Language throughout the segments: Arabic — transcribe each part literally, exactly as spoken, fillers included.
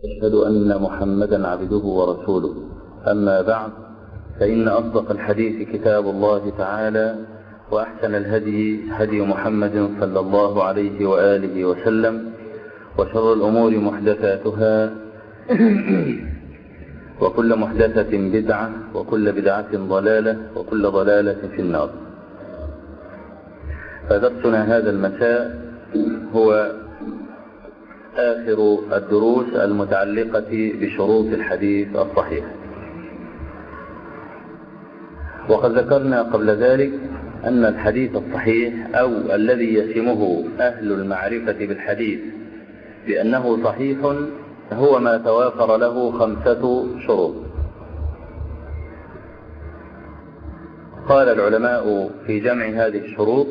أشهد أن محمدا عبده ورسوله. أما بعد، فإن أصدق الحديث كتاب الله تعالى، وأحسن الهدي هدي محمد صلى الله عليه وآله وسلم، وشر الأمور محدثاتها وكل محدثة بدعة وكل بدعة ضلالة وكل ضلالة في النار. فدرسنا هذا المساء هو آخر الدروس المتعلقة بشروط الحديث الصحيح. وقد ذكرنا قبل ذلك أن الحديث الصحيح أو الذي يسمه أهل المعرفة بالحديث بأنه صحيح هو ما توافر له خمسة شروط. قال العلماء في جمع هذه الشروط: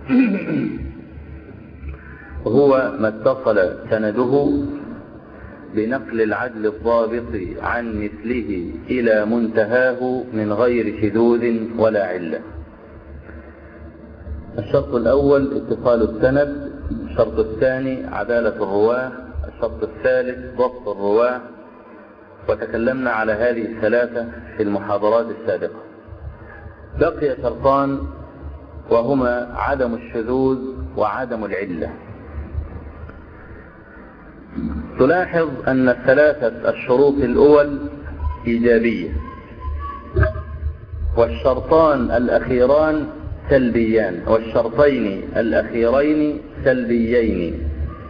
هو ما اتصل سنده بنقل العدل الضابط عن مثله إلى منتهاه من غير شذوذ ولا علة. الشرط الأول اتصال السند، الشرط الثاني عدالة الرواة، الشرط الثالث ضبط الرواة، وتكلمنا على هذه الثلاثة في المحاضرات السابقة. بقي شرطان وهما عدم الشذوذ وعدم العلة. تلاحظ أن الثلاثة الشروط الأول إيجابية، والشرطان الأخيران سلبيان، والشرطين الأخيرين سلبيين،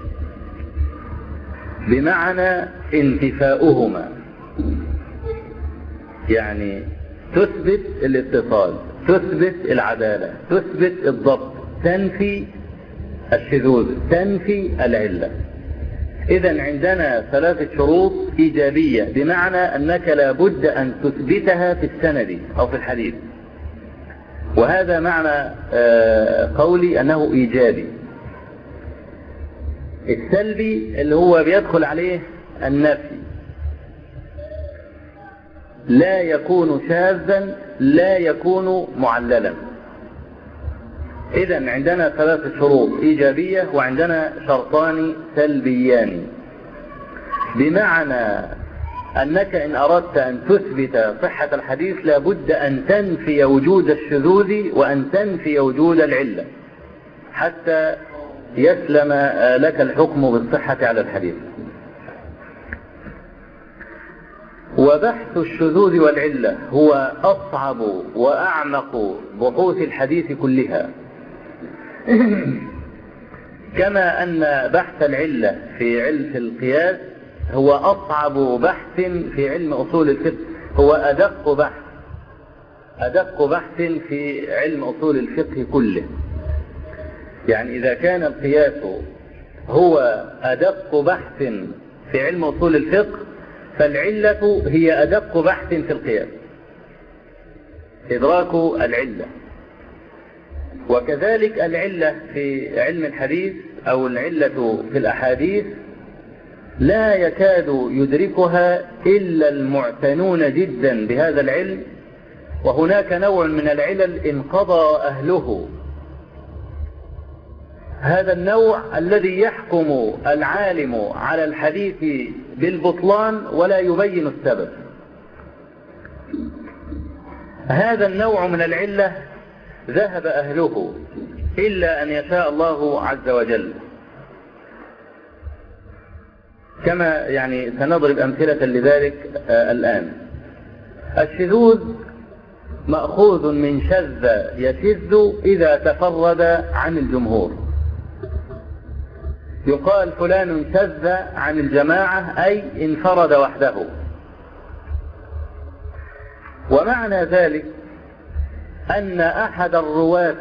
بمعنى انتفاؤهما، يعني تثبت الاتصال، تثبت العدالة، تثبت الضبط، تنفي الشذوذ، تنفي العلة. إذن عندنا ثلاثة شروط إيجابية، بمعنى أنك لا بد أن تثبتها في السند أو في الحديث، وهذا معنى قولي أنه إيجابي. السلبي اللي هو بيدخل عليه النفي، لا يكون شاذا لا يكون معللا. إذن عندنا ثلاثة شروط إيجابية وعندنا شرطان سلبيان، بمعنى أنك إن أردت أن تثبت صحة الحديث لابد أن تنفي وجود الشذوذ وأن تنفي وجود العلة حتى يسلم لك الحكم بالصحة على الحديث. وبحث الشذوذ والعلة هو أصعب وأعمق بحوث الحديث كلها، كما أن بحث العلة في علم القياس هو أصعب بحث في علم أصول الفقه، هو أدق بحث أدق بحث في علم أصول الفقه كله. يعني إذا كان القياس هو أدق بحث في علم أصول الفقه، فالعلة هي أدق بحث في القياس، إدراك العلة. وكذلك العلة في علم الحديث أو العلة في الأحاديث لا يكاد يدركها إلا المعتنون جدا بهذا العلم، وهناك نوع من العلل انقضى أهله. هذا النوع الذي يحكم العالم على الحديث بالبطلان ولا يبين السبب. هذا النوع من العلة ذهب أهله إلا أن يشاء الله عز وجل، كما يعني سنضرب أمثلة لذلك آه الآن. الشذوذ مأخوذ من شذ يشذ إذا تفرد عن الجمهور، يقال فلان شذ عن الجماعة أي انفرد وحده. ومعنى ذلك أن أحد الرواة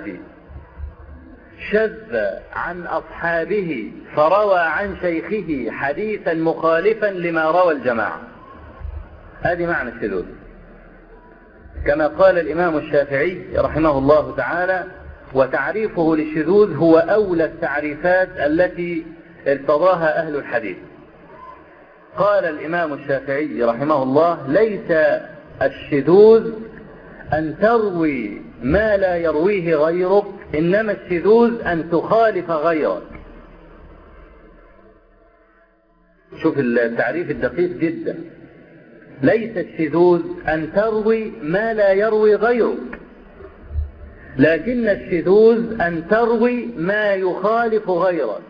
شذ عن أصحابه فروى عن شيخه حديثا مخالفا لما روى الجماعة. هذه معنى الشذوذ، كما قال الإمام الشافعي رحمه الله تعالى: وتعريفه للشذوذ هو أولى التعريفات التي ارتضاها أهل الحديث. قال الإمام الشافعي رحمه الله: ليس الشذوذ أن تروي ما لا يرويه غيرك، إنما الشذوذ أن تخالف غيرك. شوف التعريف الدقيق جدا. ليس الشذوذ أن تروي ما لا يروي غيرك، لكن الشذوذ أن تروي ما يخالف غيرك.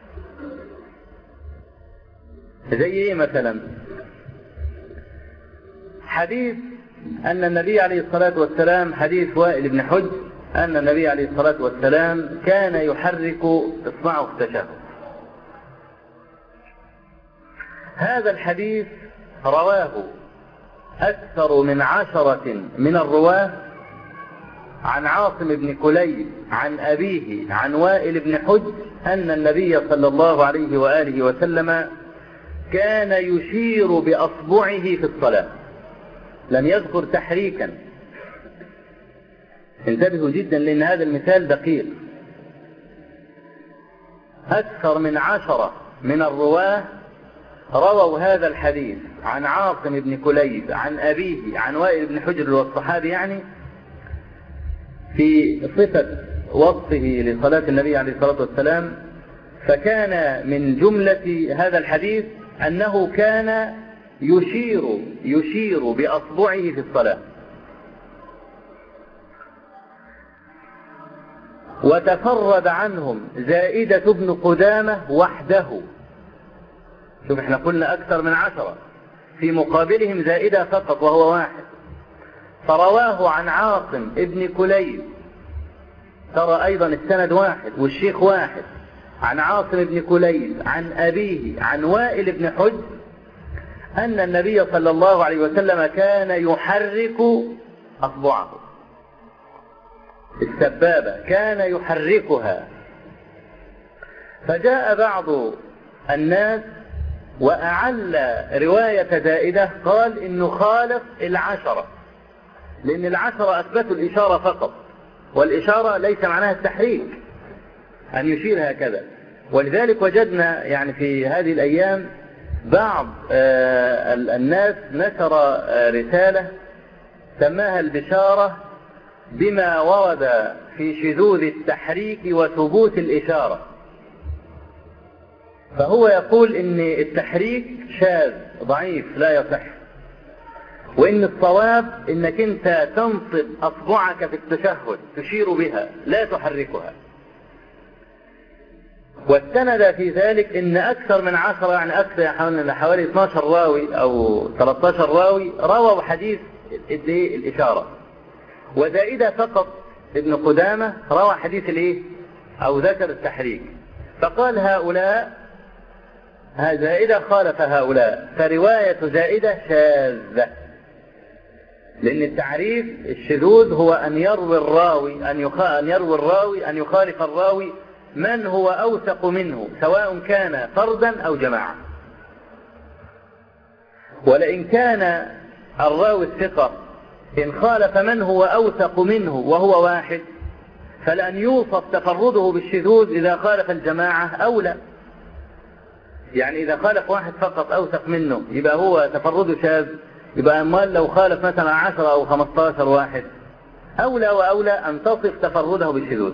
زي ايه مثلا؟ حديث أن النبي عليه الصلاة والسلام، حديث وائل بن حجر أن النبي عليه الصلاة والسلام كان يحرك إصبعه في التشهد. هذا الحديث رواه أكثر من عشرة من الرواة عن عاصم بن كليب عن أبيه عن وائل بن حجر أن النبي صلى الله عليه وآله وسلم كان يشير بأصبعه في الصلاة. لم يذكر تحريكا. انتبهوا جدا لأن هذا المثال دقيق. أكثر من عشرة من الرواة رووا هذا الحديث عن عاصم بن كليب عن أبيه عن وائل بن حجر والصحابي يعني في صفة وصفه لصلاة النبي عليه الصلاة والسلام. فكان من جملة هذا الحديث أنه كان يشير يشير بأصبعه في الصلاة. وتفرد عنهم زائدة بن قدامة وحده. شوف احنا قلنا أكثر من عشرة، في مقابلهم زائدة فقط وهو واحد. فرواه عن عاصم ابن كليب، ترى أيضا السند واحد والشيخ واحد، عن عاصم بن كليب عن أبيه عن وائل بن حجر أن النبي صلى الله عليه وسلم كان يحرك أصبعه السبابة، كان يحركها. فجاء بعض الناس وأعل رواية زائدة، قال إنه خالف العشرة، لأن العشرة أثبتوا الإشارة فقط، والإشارة ليس معناها التحريك أن يشير هكذا. ولذلك وجدنا يعني في هذه الأيام بعض الناس نشر رسالة سماها البشارة بما ورد في شذوذ التحريك وثبوت الإشارة. فهو يقول إن التحريك شاذ ضعيف لا يصح، وإن الصواب إنك أنت تنصب أصبعك في التشهد تشير بها لا تحركها. واستند في ذلك إن أكثر من عشرة يعني أكثر حوالي اثني عشر راوي أو ثلاثة عشر راوي رووا حديث الإشارة، وزائدة فقط ابن قدامة روى حديث الإيه أو ذكر التحريك. فقال هؤلاء زائدة خالف هؤلاء، فرواية زائدة شاذة، لأن التعريف الشذوذ هو أن يروي الراوي أن يخ... أن يروي الراوي أن يخالف الراوي من هو أوثق منه، سواء كان فردا أو جماعة. ولئن كان الراوي الثقة إن خالف من هو أوثق منه وهو واحد، فلأن يوصف تفرده بالشذوذ إذا خالف الجماعة أولى. يعني إذا خالف واحد فقط أوثق منه يبقى هو تفرده شاذ، يبقى أمال لو خالف مثلا عشرة أو خمسة عشر واحد أولى وأولى أن تصف تفرده بالشذوذ.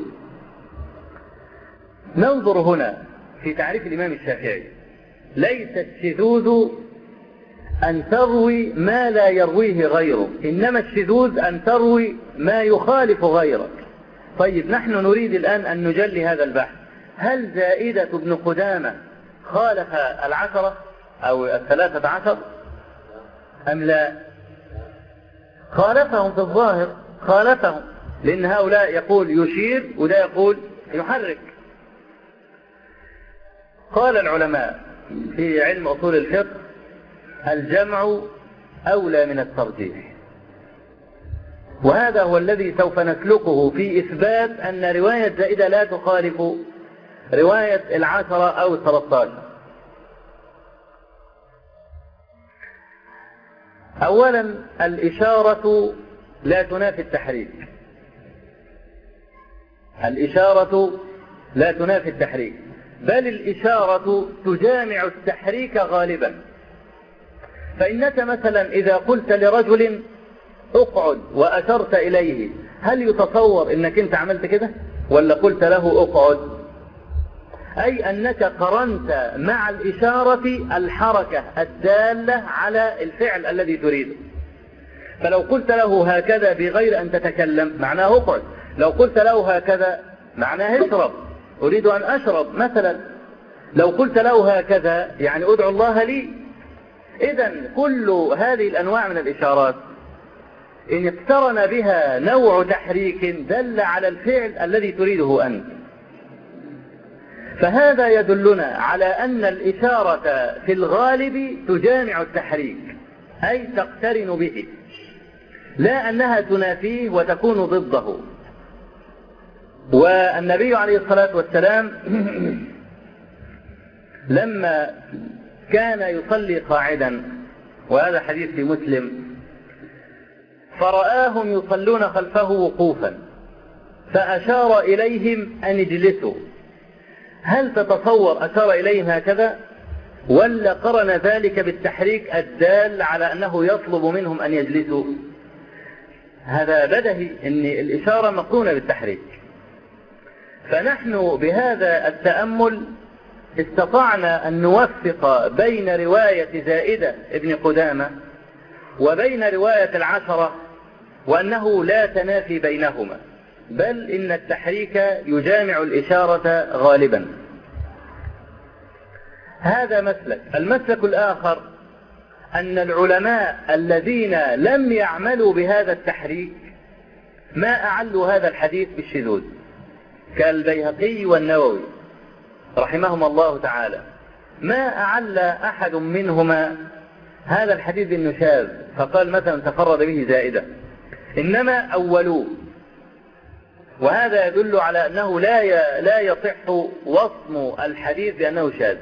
ننظر هنا في تعريف الإمام الشافعي. ليس الشذوذ أن تروي ما لا يرويه غيرك، إنما الشذوذ أن تروي ما يخالف غيرك. طيب نحن نريد الآن أن نجلي هذا البحث. هل زائدة ابن قدامة خالف العشرة أو الثلاثة عشر أم لا؟ خالفهم في الظاهر، خالفهم، لأن هؤلاء يقول يشير وده يقول يحرك. قال العلماء في علم أصول الفقه الجمع أولى من الترجيح، وهذا هو الذي سوف نسلكه في إثبات أن رواية زائدة لا تخالف رواية العشرة أو الثلاثة عشر. أولا الإشارة لا تنافي التحريك، الإشارة لا تنافي التحريك، بل الإشارة تجامع التحريك غالبا. فإنك مثلا إذا قلت لرجل اقعد وأشرت إليه، هل يتصور إنك أنت عملت كده ولا قلت له اقعد؟ أي أنك قرنت مع الإشارة الحركة الدالة على الفعل الذي تريده. فلو قلت له هكذا بغير أن تتكلم معناه اقعد، لو قلت له هكذا معناه اشرب، أريد أن أشرب مثلا، لو قلت له هكذا يعني أدعو الله لي. إذن كل هذه الأنواع من الإشارات إن اقترن بها نوع تحريك دل على الفعل الذي تريده أنت، فهذا يدلنا على أن الإشارة في الغالب تجامع التحريك، أي تقترن به، لا أنها تنافيه وتكون ضده. والنبي عليه الصلاة والسلام لما كان يصلي قاعدا، وهذا حديث في مسلم، فرآهم يصلون خلفه وقوفا فأشار إليهم أن اجلسوا. هل تتصور أشار إليهم هكذا ولا قرن ذلك بالتحريك الدال على أنه يطلب منهم أن يجلسوا؟ هذا بدهي أن الإشارة مقرونة بالتحريك. فنحن بهذا التأمل استطعنا أن نوفق بين رواية زائدة ابن قدامة وبين رواية العشرة، وأنه لا تنافي بينهما، بل إن التحريك يجامع الإشارة غالبا. هذا مسلك. المسلك الآخر أن العلماء الذين لم يعملوا بهذا التحريك ما أعلوا هذا الحديث بالشذوذ، كالبيهقي والنووي رحمهم الله تعالى، ما أعل أحد منهما هذا الحديث بالنشاذ فقال مثلا تفرد به زائدة، إنما أولوه. وهذا يدل على أنه لا لا يصح وصم الحديث بأنه شاذ.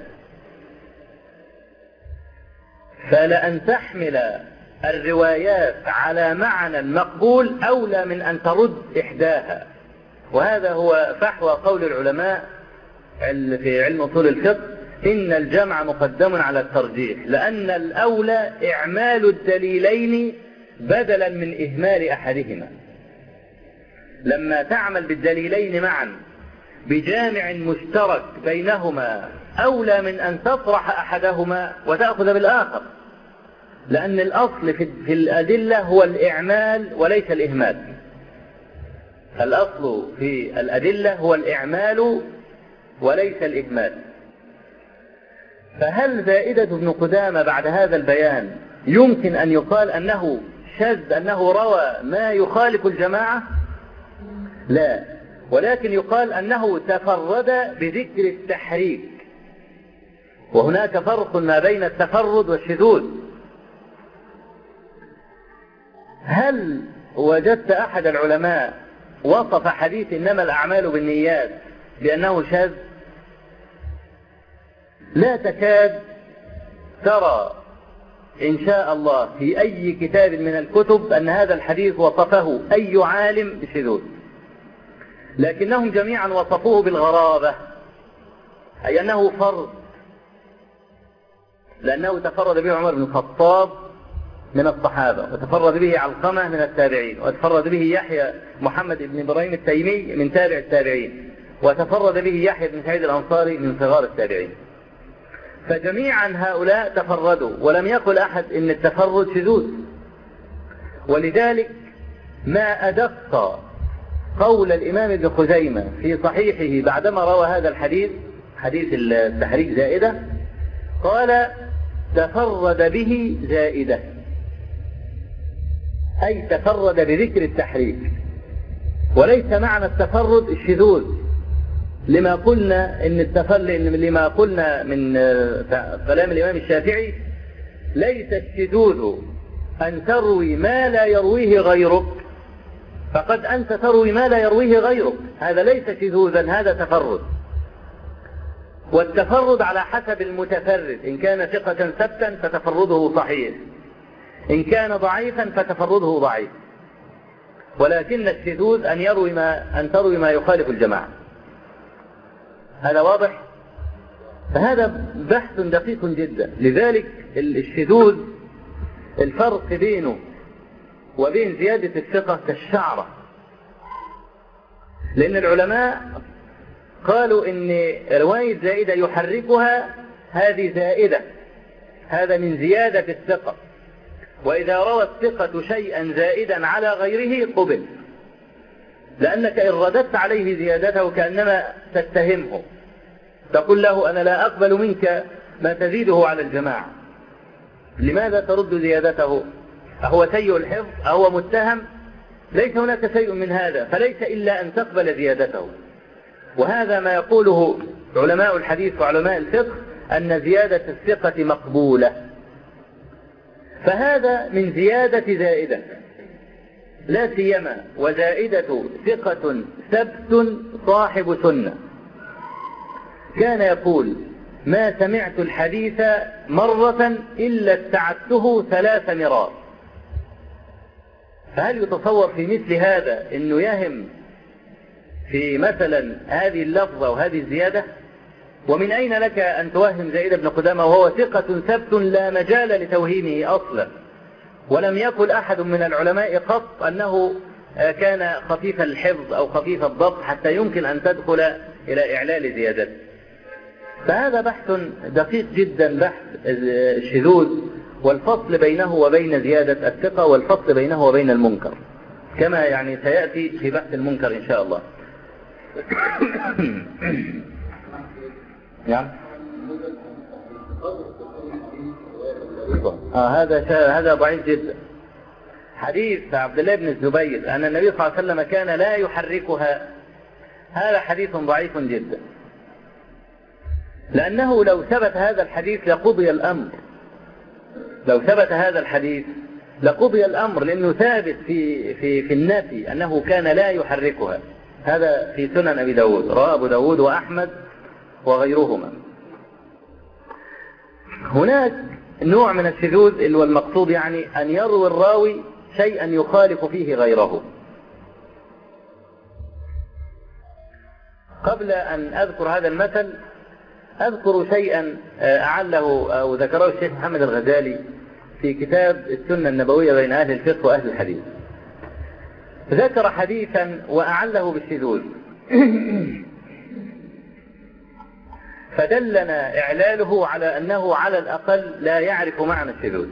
فلأن تحمل الروايات على معنى مقبول أولى من أن ترد إحداها، وهذا هو فحوى قول العلماء في علم أصول الفقه إن الجمع مقدم على الترجيح، لأن الأولى إعمال الدليلين بدلا من إهمال أحدهما. لما تعمل بالدليلين معا بجامع مشترك بينهما أولى من أن تطرح أحدهما وتأخذ بالآخر، لأن الأصل في الأدلة هو الإعمال وليس الإهمال. الأصل في الأدلة هو الإعمال وليس الإهمال. فهل زائدة بن قدامة بعد هذا البيان يمكن أن يقال أنه شذ، أنه روى ما يخالف الجماعة؟ لا، ولكن يقال أنه تفرد بذكر التحريك، وهناك فرق ما بين التفرد والشذوذ. هل وجدت أحد العلماء وصف حديث إنما الأعمال بالنيات بأنه شاذ؟ لا تكاد ترى إن شاء الله في أي كتاب من الكتب أن هذا الحديث وصفه أي عالم بشذوذ، لكنهم جميعا وصفوه بالغرابة، أي أنه فرد، لأنه تفرد به عمر بن الخطاب من الصحابة، وتفرد به علقمة من التابعين، وتفرد به يحيى محمد بن إبراهيم التيمي من تابع التابعين، وتفرد به يحيى بن سعيد الأنصاري من صغار التابعين. فجميعا هؤلاء تفردوا، ولم يقل أحد إن التفرد شذوذ. ولذلك ما أدق قول الإمام ابن خزيمة في صحيحه بعدما روى هذا الحديث، حديث التحريك زائدة، قال تفرد به زائدة، أي تفرد بذكر التحريك، وليس معنى التفرد الشذوذ، لما قلنا إن التفرد لما قلنا من كلام الإمام الشافعي ليس الشذوذ أن تروي ما لا يرويه غيرك، فقد أنت تروي ما لا يرويه غيرك، هذا ليس شذوذا، هذا تفرد. والتفرد على حسب المتفرد، إن كان ثقة ثبتا فتفرده صحيح، إن كان ضعيفا فتفرده ضعيف. ولكن الشذوذ أن يروي ما أن تروي ما يخالف الجماعة. هذا واضح؟ فهذا بحث دقيق جدا. لذلك الشذوذ الفرق بينه وبين زيادة الثقة كالشعرة، لأن العلماء قالوا إن رواية زائدة يحركها هذه زائدة، هذا من زيادة الثقة، وإذا روى الثقة شيئا زائدا على غيره قبل، لأنك إن رددت عليه زيادته كأنما تتهمه، تقول له أنا لا أقبل منك ما تزيده على الجماعة، لماذا ترد زيادته؟ أهو سيء الحفظ؟ أهو متهم؟ ليس هناك شيء من هذا، فليس إلا أن تقبل زيادته. وهذا ما يقوله علماء الحديث وعلماء الفقه، أن زيادة الثقة مقبولة. فهذا من زيادة زائدة، لا سيما وزائدة ثقة ثبت صاحب سنة. كان يقول ما سمعت الحديث مرة إلا استعدته ثلاث مرات. فهل يتصور في مثل هذا أنه يهم في مثلا هذه اللفظة وهذه الزيادة؟ ومن أين لك أن توهم زيد بن قدامة وهو ثقة ثبت لا مجال لتوهيمه أصلا؟ ولم يقل أحد من العلماء قط أنه كان خفيف الحفظ أو خفيف الضبط حتى يمكن أن تدخل إلى إعلال زيادته. فهذا بحث دقيق جدا، بحث الشذوذ والفصل بينه وبين زيادة الثقة، والفصل بينه وبين المنكر، كما يعني سيأتي في بحث المنكر إن شاء الله. نعم. آه هذا هذا ضعيف جدا. حديث عبد الله بن الزبير أن النبي صلى الله عليه وسلم كان لا يحركها، هذا حديث ضعيف جدا، لأنه لو ثبت هذا الحديث لقضي الأمر. لو ثبت هذا الحديث لقضي الأمر، لأنه ثابت في في في النفي أنه كان لا يحركها. هذا في سنن أبي داود، رواه أبو داود وأحمد وغيرهما. هناك نوع من الشذوذ اللي هو المقصود يعني أن يروي الراوي شيئا يخالف فيه غيره. قبل أن أذكر هذا المثل أذكر شيئا أعله أو ذكره الشيخ محمد الغزالي في كتاب السنة النبوية بين أهل الفقه وأهل الحديث. ذكر حديثا وأعله بالشذوذ فدلنا إعلاله على أنه على الأقل لا يعرف معنى الشذوذ،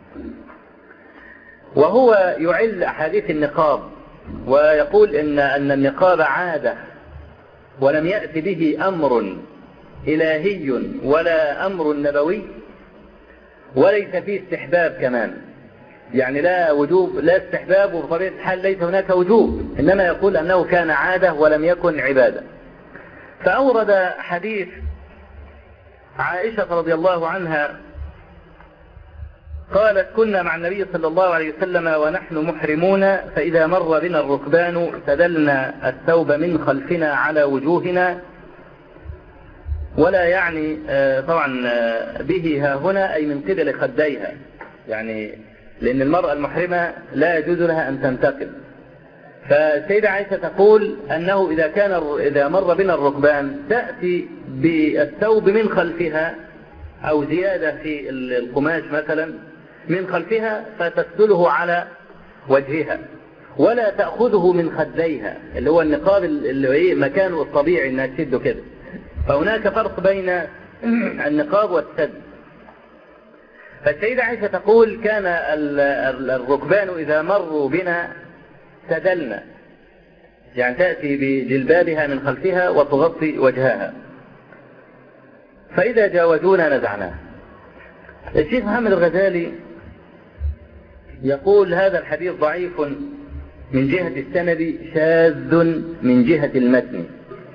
وهو يعل أحاديث النقاب ويقول إن أن النقاب عادة ولم يأتي به أمر إلهي ولا أمر نبوي، وليس فيه استحباب كمان، يعني لا وجوب لا استحباب، وبطبيعة الحال ليس هناك وجوب، إنما يقول أنه كان عادة ولم يكن عبادة. فأورد حديث عائشة رضي الله عنها قالت كنا مع النبي صلى الله عليه وسلم ونحن محرمون، فإذا مر بنا الركبان سدلنا الثوب من خلفنا على وجوهنا، ولا يعني طبعا به ها هنا أي من قبل خديها، يعني لأن المرأة المحرمة لا يجوز لها أن تنتقل. فالسيدة عائشة تقول أنه إذا كان إذا مر بنا الركبان تأتي بالثوب من خلفها أو زيادة في القماش مثلا من خلفها فتسدله على وجهها، ولا تأخذه من خديها اللي هو النقاب اللي هو مكانه الطبيعي انها تشده كده. فهناك فرق بين النقاب والسد. فالسيدة عائشة تقول كان الركبان إذا مروا بنا سدلنا، يعني تأتي بجلبابها من خلفها وتغطي وجهها، فإذا جاوزونا نزعناه. الشيخ محمد الغزالي يقول هذا الحديث ضعيف من جهة السند، شاذ من جهة المتن.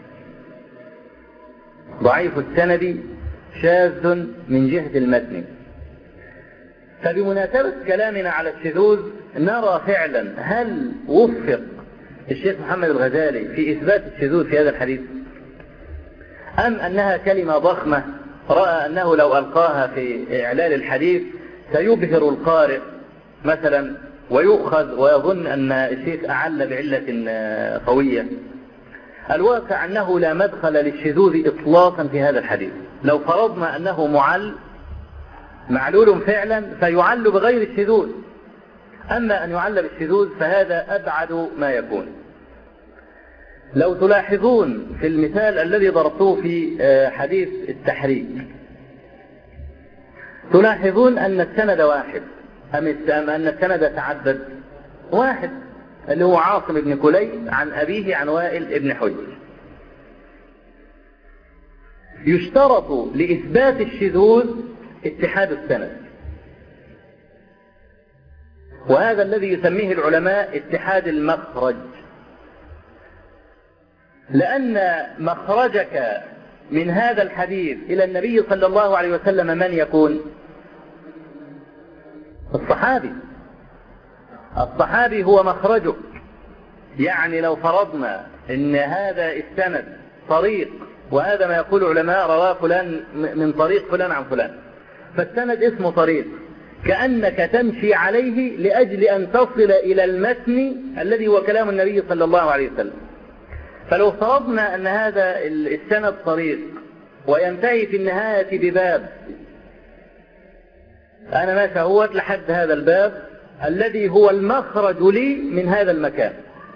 ضعيف السند شاذ من جهة المتن. فبمناسبة كلامنا على الشذوذ نرى فعلا هل وفق الشيخ محمد الغزالي في إثبات الشذوذ في هذا الحديث، أم أنها كلمة ضخمة رأى أنه لو ألقاها في إعلال الحديث سيبهر القارئ مثلا ويؤخذ ويظن أن الشيخ أعل بعلة قوية. الواقع أنه لا مدخل للشذوذ إطلاقا في هذا الحديث. لو فرضنا أنه معل معلول فعلا فيعل بغير الشذوذ، أما أن يعل بالشذوذ فهذا أبعد ما يكون. لو تلاحظون في المثال الذي ضربته في حديث التحريك، تلاحظون أن السند واحد أم أن السند تعدد؟ واحد، اللي هو عاصم بن كليب عن أبيه عن وائل بن حجر. يشترط لإثبات الشذوذ اتحاد السند، وهذا الذي يسميه العلماء اتحاد المخرج، لأن مخرجك من هذا الحديث إلى النبي صلى الله عليه وسلم من يكون؟ الصحابي. الصحابي هو مخرجك. يعني لو فرضنا ان هذا السند طريق، وهذا ما يقول علماء رواه فلان من طريق فلان عن فلان، فالسند اسمه طريق، كأنك تمشي عليه لأجل أن تصل إلى المتن الذي هو كلام النبي صلى الله عليه وسلم. فلو فرضنا أن هذا السند طريق وينتهي في النهاية بباب، أنا ماشي اهوت لحد هذا الباب الذي هو المخرج لي من هذا المكان،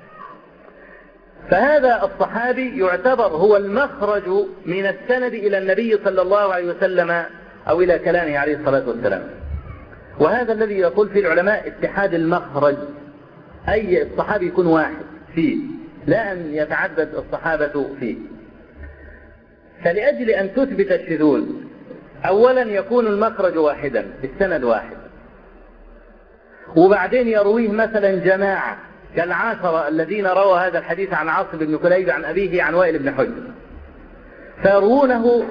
فهذا الصحابي يعتبر هو المخرج من السند إلى النبي صلى الله عليه وسلم أو إلى كلامه عليه الصلاة والسلام. وهذا الذي يقول فيه العلماء اتحاد المخرج، أي الصحابي يكون واحد فيه، لا أن يتعدد الصحابة فيه. فلأجل أن تثبت الشذوذ أولا يكون المخرج واحدا، السند واحد، وبعدين يرويه مثلا جماعة كالعشرة الذين رووا هذا الحديث عن عاصم بن كليب عن أبيه عن وائل بن حجر، فيروونه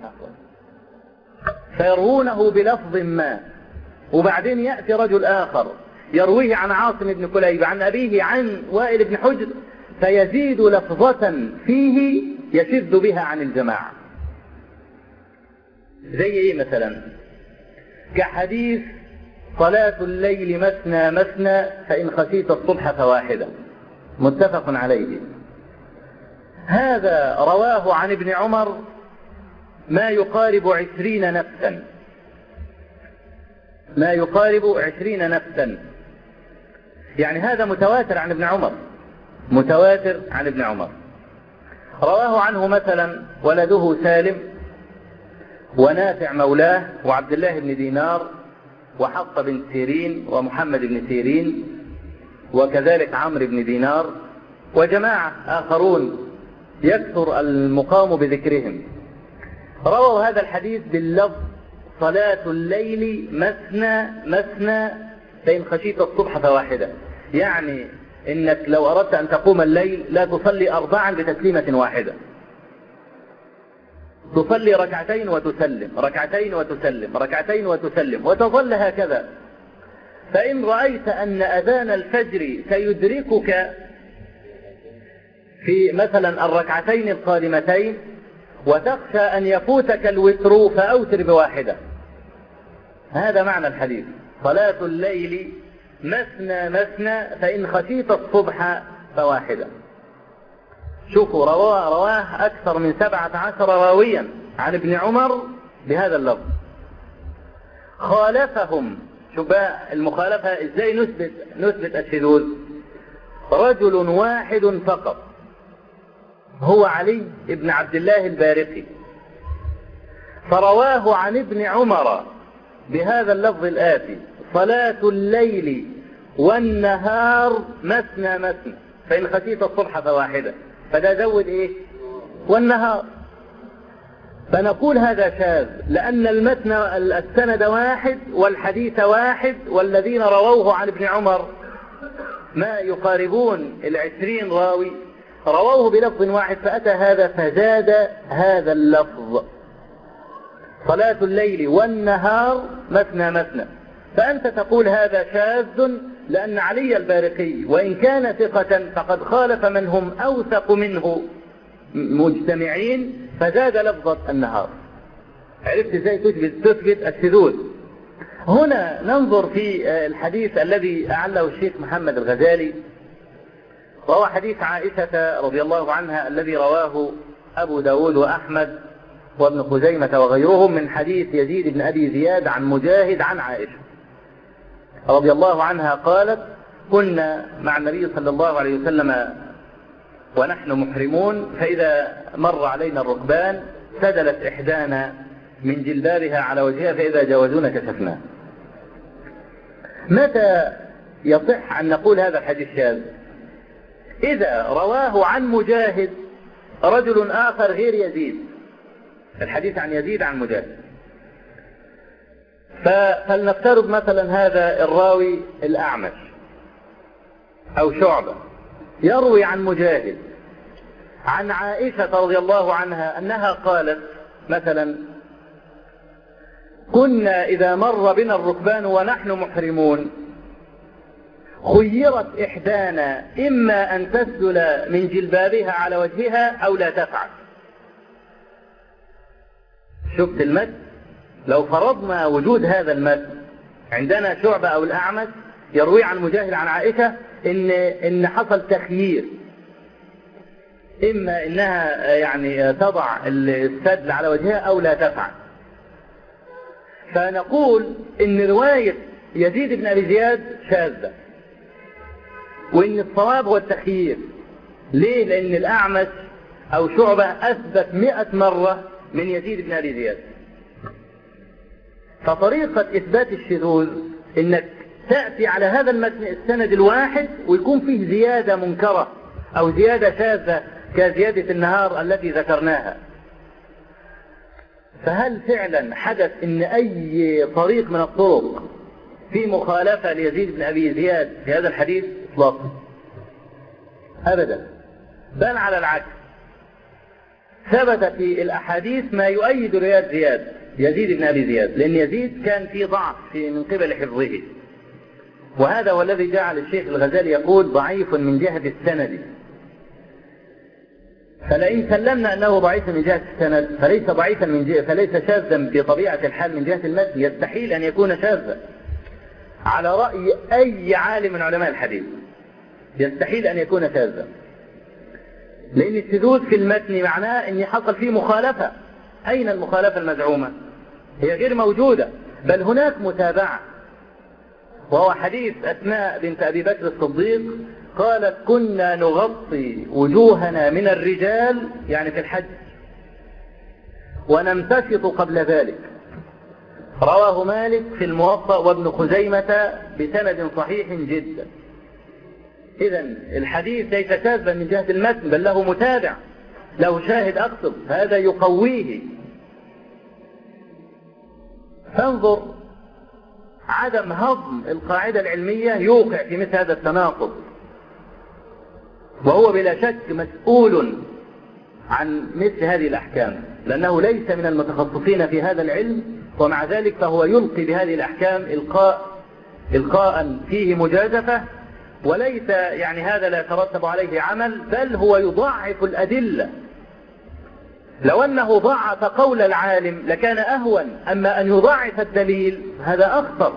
فيروونه بلفظ ما، وبعدين يأتي رجل آخر يرويه عن عاصم بن كليب عن أبيه عن وائل بن حجر، فيزيد لفظة فيه يشذ بها عن الجماعة. زي ايه مثلا؟ كحديث صلاة الليل مثنى مثنى فإن خشيت الصبح فواحدة، متفق عليه. هذا رواه عن ابن عمر ما يقارب عشرين نفسا، ما يقارب عشرين نفسا، يعني هذا متواتر عن ابن عمر، متواتر عن ابن عمر. رواه عنه مثلا ولده سالم ونافع مولاه وعبد الله بن دينار وحفصة بن سيرين ومحمد بن سيرين وكذلك عمرو بن دينار وجماعة آخرون يكثر المقام بذكرهم. رووا هذا الحديث باللفظ صلاة الليل مثنى مثنى فإن خشيت الصبح فواحدة، يعني إنك لو أردت أن تقوم الليل لا تصلي أربعا بتسليمة واحدة، تصلي ركعتين وتسلم، ركعتين وتسلم، ركعتين وتسلم، وتظل هكذا. فإن رأيت أن أذان الفجر سيدركك في مثلا الركعتين القادمتين وتخشى أن يفوتك الوتر فأوتر بواحدة. هذا معنى الحديث، صلاة الليل مثنى مثنى فإن خشيت الصبح فواحدة. شوفوا رواه, رواه أكثر من سبعة عشر راويا عن ابن عمر بهذا اللفظ. خالفهم، شوف بقى المخالفة ازاي نثبت نثبت الشذوذ. رجل واحد فقط هو علي بن عبد الله البارقي، فرواه عن ابن عمر بهذا اللفظ الآتي: صلاة الليل والنهار مثنى مثنى فإن خشيت الصبح فواحدة. فده زود ايه؟ والنهار. فنقول هذا شاذ لأن المتن السند واحد والحديث واحد، والذين رووه عن ابن عمر ما يقاربون العشرين راوي رووه بلفظ واحد، فأتى هذا فزاد هذا اللفظ صلاة الليل والنهار مثنى مثنى. فأنت تقول هذا شاذ لأن علي البارقي وإن كان ثقة فقد خالف من هم أوثق منه مجتمعين فزاد لفظة النهار. عرفت ازاي تثبت تثبت الشذوذ؟ هنا ننظر في الحديث الذي أعله الشيخ محمد الغزالي، وهو حديث عائشة رضي الله عنها الذي رواه أبو داود وأحمد وابن خزيمة وغيرهم من حديث يزيد بن أبي زياد عن مجاهد عن عائشة رضي الله عنها قالت: كنا مع النبي صلى الله عليه وسلم ونحن محرمون، فإذا مر علينا الركبان سدلت إحدانا من جلبابها على وجهها، فإذا جاوزونا كشفناه. متى يصح أن نقول هذا الحديث شاذ؟ إذا رواه عن مجاهد رجل آخر غير يزيد، الحديث عن يزيد عن مجاهد. فلنفترض مثلا هذا الراوي الأعمش أو شعبة يروي عن مجاهد عن عائشة رضي الله عنها أنها قالت مثلا: كنا إذا مر بنا الركبان ونحن محرمون خيرت إحدانا إما أن تسدل من جلبابها على وجهها أو لا تفعل. شفت المد؟ لو فرضنا وجود هذا المد عندنا شعبة أو الأعمش يروي عن مجاهد عن عائشة إن, إن حصل تخيير، إما إنها يعني تضع السدل على وجهها أو لا تفعل، فنقول إن رواية يزيد بن أبي زياد شاذة، وإن الصواب هو التخيير. ليه؟ لأن الأعمش أو شعبة أثبت مئة مرة من يزيد بن أبي زياد. فطريقة إثبات الشذوذ إنك تأتي على هذا المتن السند الواحد ويكون فيه زيادة منكرة أو زيادة شاذة كزيادة النهار التي ذكرناها. فهل فعلا حدث إن أي طريق من الطرق في مخالفة ليزيد بن أبي زياد في هذا الحديث؟ إطلاقا أبدا، بل على العكس، ثبت في الأحاديث ما يؤيد رواية زياد يزيد بن أبي زياد، لأن يزيد كان في ضعف في من قبل حفظه، وهذا هو الذي جعل الشيخ الغزالي يقول ضعيف من جهة السند. فلئن سلمنا أنه ضعيف من جهة السند فليس ضعيفا من جهة فليس شاذا بطبيعة الحال من جهة المتن، يستحيل أن يكون شاذا على رأي أي عالم من علماء الحديث، يستحيل أن يكون شاذا، لأن الشذوذ في المتن معناه أن حصل فيه مخالفة. أين المخالفة المزعومة؟ هي غير موجودة، بل هناك متابعة، وهو حديث أسماء بنت أبي بكر الصديق قالت: كنا نغطي وجوهنا من الرجال يعني في الحج ونمتشط قبل ذلك. رواه مالك في الموطأ وابن خزيمة بسند صحيح جدا. إذن الحديث ليس شاذا من جهة المتن، بل له متابع، له شاهد أقصد، هذا يقويه. فانظر عدم هضم القاعدة العلمية يوقع في مثل هذا التناقض، وهو بلا شك مسؤول عن مثل هذه الأحكام، لأنه ليس من المتخصصين في هذا العلم، ومع ذلك فهو يلقي بهذه الأحكام إلقاء إلقاء فيه مجازفة، وليس يعني هذا لا يترتب عليه عمل، بل هو يضعف الأدلة. لو أنه ضعف قول العالم لكان أهون، أما أن يضعف الدليل هذا أخطر،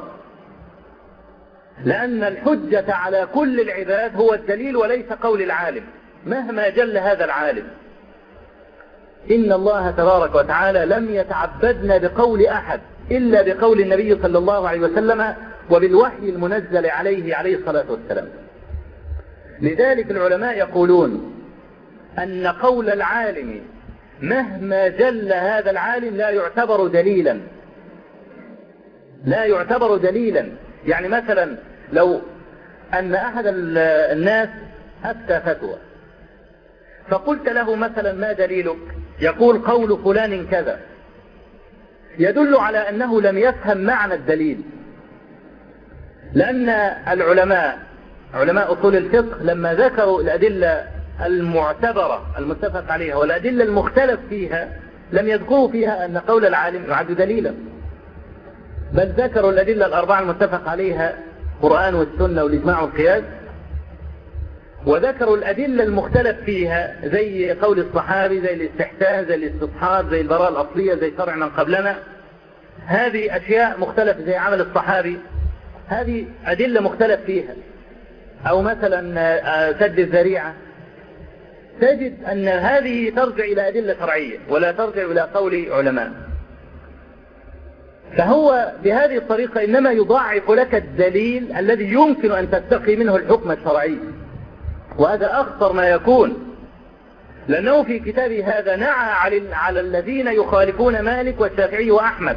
لأن الحجة على كل العباد هو الدليل وليس قول العالم مهما جل هذا العالم. إن الله تبارك وتعالى لم يتعبدنا بقول أحد إلا بقول النبي صلى الله عليه وسلم وبالوحي المنزل عليه عليه الصلاة والسلام. لذلك العلماء يقولون أن قول العالم مهما جل هذا العالم لا يعتبر دليلا، لا يعتبر دليلا. يعني مثلا لو أن أحد الناس أفتى فتوى فقلت له مثلا: ما دليلك؟ يقول: قول فلان كذا، يدل على أنه لم يفهم معنى الدليل، لأن العلماء علماء أصول الفقه لما ذكروا الأدلة المعتبرة المتفق عليها والأدلة المختلف فيها لم يذكروا فيها أن قول العالم يعد دليلا، بل ذكروا الأدلة الأربعة المتفق عليها: القرآن والسنة والإجماع والقياس، وذكروا الأدلة المختلف فيها زي قول الصحابي، زي الاستحسان، زي الاستصحاب، زي البراءة الأصلية، زي شرع من قبلنا. هذه أشياء مختلفة زي عمل الصحابي، هذه أدلة مختلف فيها. أو مثلا سد الذريعة، تجد أن هذه ترجع إلى أدلة شرعية ولا ترجع إلى قول علماء. فهو بهذه الطريقة إنما يضاعف لك الدليل الذي يمكن أن تستقي منه الحكم الشرعي، وهذا أخطر ما يكون، لأنه في كتابه هذا نعى على, على الذين يخالفون مالك والشافعي وأحمد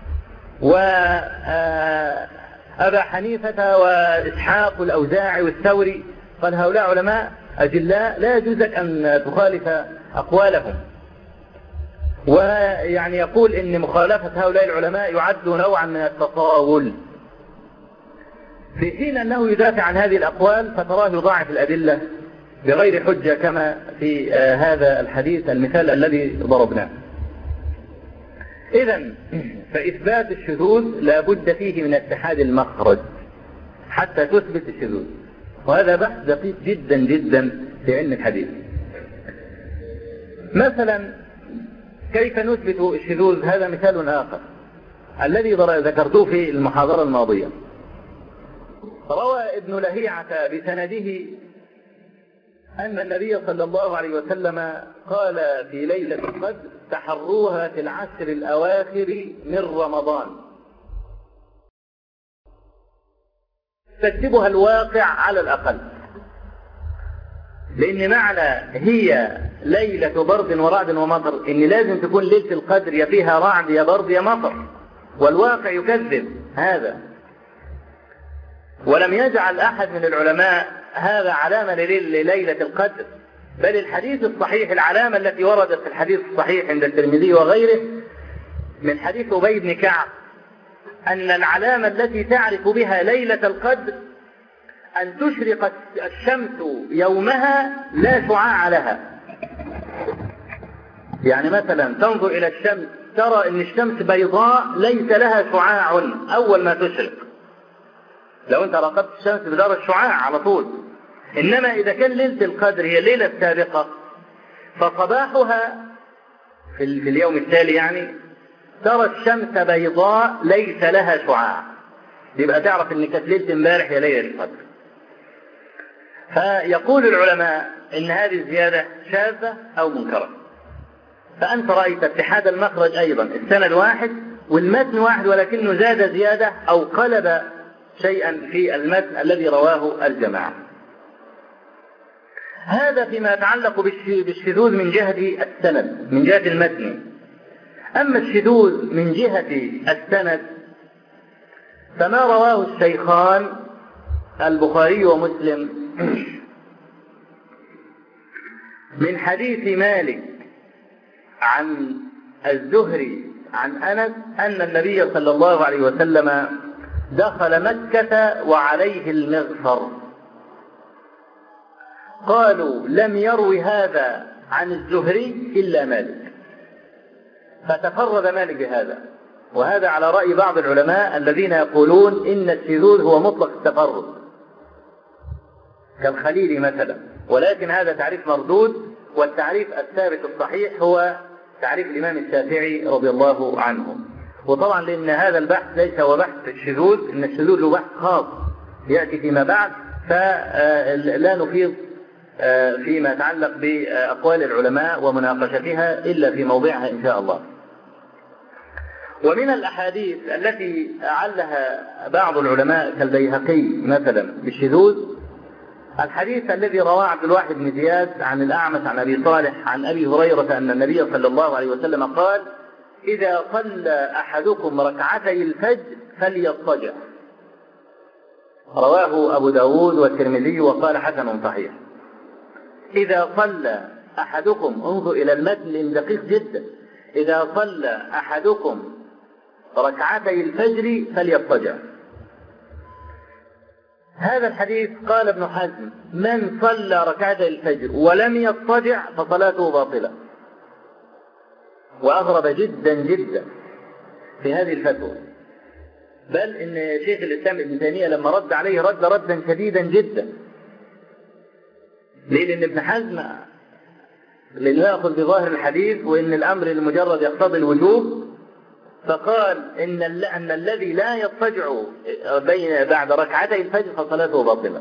وأبا حنيفة وإسحاق والأوزاعي والثوري. قال هؤلاء علماء أجلاء لا يجوز لك أن تخالف أقوالهم، ويعني يقول إن مخالفة هؤلاء العلماء يعد نوعا من التطاول، في حين أنه يدافع عن هذه الأقوال فتراه يضاعف الأدلة بغير حجة كما في هذا الحديث المثال الذي ضربناه. إذن فإثبات الشذوذ لا بد فيه من اتحاد المخرج حتى تثبت الشذوذ، وهذا بحث دقيق جدا جدا في علم الحديث. مثلا كيف نثبت الشذوذ؟ هذا مثال آخر الذي ذكرته في المحاضرة الماضية. روى ابن لهيعة بسنده أن النبي صلى الله عليه وسلم قال في ليلة القدر تحروها في العشر الأواخر من رمضان، تكتبها الواقع على الأقل، لأن معنى هي ليلة برد ورعد ومطر إن لازم تكون ليلة القدر يا فيها رعد يا برد يا مطر، والواقع يكذب هذا. ولم يجعل أحد من العلماء هذا علامة لليلة القدر، بل الحديث الصحيح العلامة التي وردت في الحديث الصحيح عند الترمذي وغيره من حديث أبي بن كعب أن العلامة التي تعرف بها ليلة القدر أن تشرق الشمس يومها لا شعاع لها. يعني مثلا تنظر إلى الشمس ترى أن الشمس بيضاء ليس لها شعاع أول ما تشرق، لو أنت راقبت الشمس بدار الشعاع على طول. إنما إذا كان ليلة القدر هي الليلة السابقة فصباحها في اليوم التالي يعني ترى الشمس بيضاء ليس لها شعاع، يبقى تعرف ان كانت ليلة امبارح هي ليلة القدر. فيقول العلماء ان هذه الزيادة شاذة او منكرة. فأنت رأيت اتحاد المخرج أيضا، السند واحد والمتن واحد ولكنه زاد زيادة أو قلب شيئا في المتن الذي رواه الجماعة. هذا فيما يتعلق بالشذوذ من جهة السند من جهة المتن. أما الشذوذ من جهة السند فما رواه الشيخان البخاري ومسلم من حديث مالك عن الزهري عن أنس أن النبي صلى الله عليه وسلم دخل مكة وعليه المغفر. قالوا لم يروي هذا عن الزهري إلا مالك، فتفرد مالك بهذا. وهذا على رأي بعض العلماء الذين يقولون إن الشذوذ هو مطلق التفرد كالخليل مثلا، ولكن هذا تعريف مردود، والتعريف الثابت الصحيح هو تعريف الإمام الشافعي رضي الله عنه. وطبعا لأن هذا البحث ليس هو بحث الشذوذ، إن الشذوذ له بحث خاص يأتي فيما بعد، فلا نفيض فيما يتعلق بأقوال العلماء ومناقشتها إلا في موضعها إن شاء الله. ومن الأحاديث التي علها بعض العلماء كالبيهقي مثلا بالشذوذ الحديث الذي رواه عبد الواحد بن زياد عن الأعمش عن أبي صالح عن أبي هريرة أن النبي صلى الله عليه وسلم قال: إذا صلى أحدكم ركعتي الفجر فليضطجع. رواه أبو داود والترمذي وقال حسن صحيح. إذا صلى أحدكم، انظر إلى المتن دقيق جدا، إذا صلى أحدكم ركعتي الفجر فليضطجع. هذا الحديث قال ابن حزم: من صلى ركعتي الفجر ولم يضطجع فصلاته باطلة. وأغرب جدا جدا في هذه الفتوى، بل إن شيخ الإسلام ابن تيمية لما رد عليه رد ردا شديدا جدا. ليه؟ لأن ابن حزم لأنه يأخذ بظاهر الحديث وإن الأمر المجرد يقتضي الوجوب، فقال إن, أن الذي لا يضطجع بين بعد ركعتي الفجر فصلاته باطلة.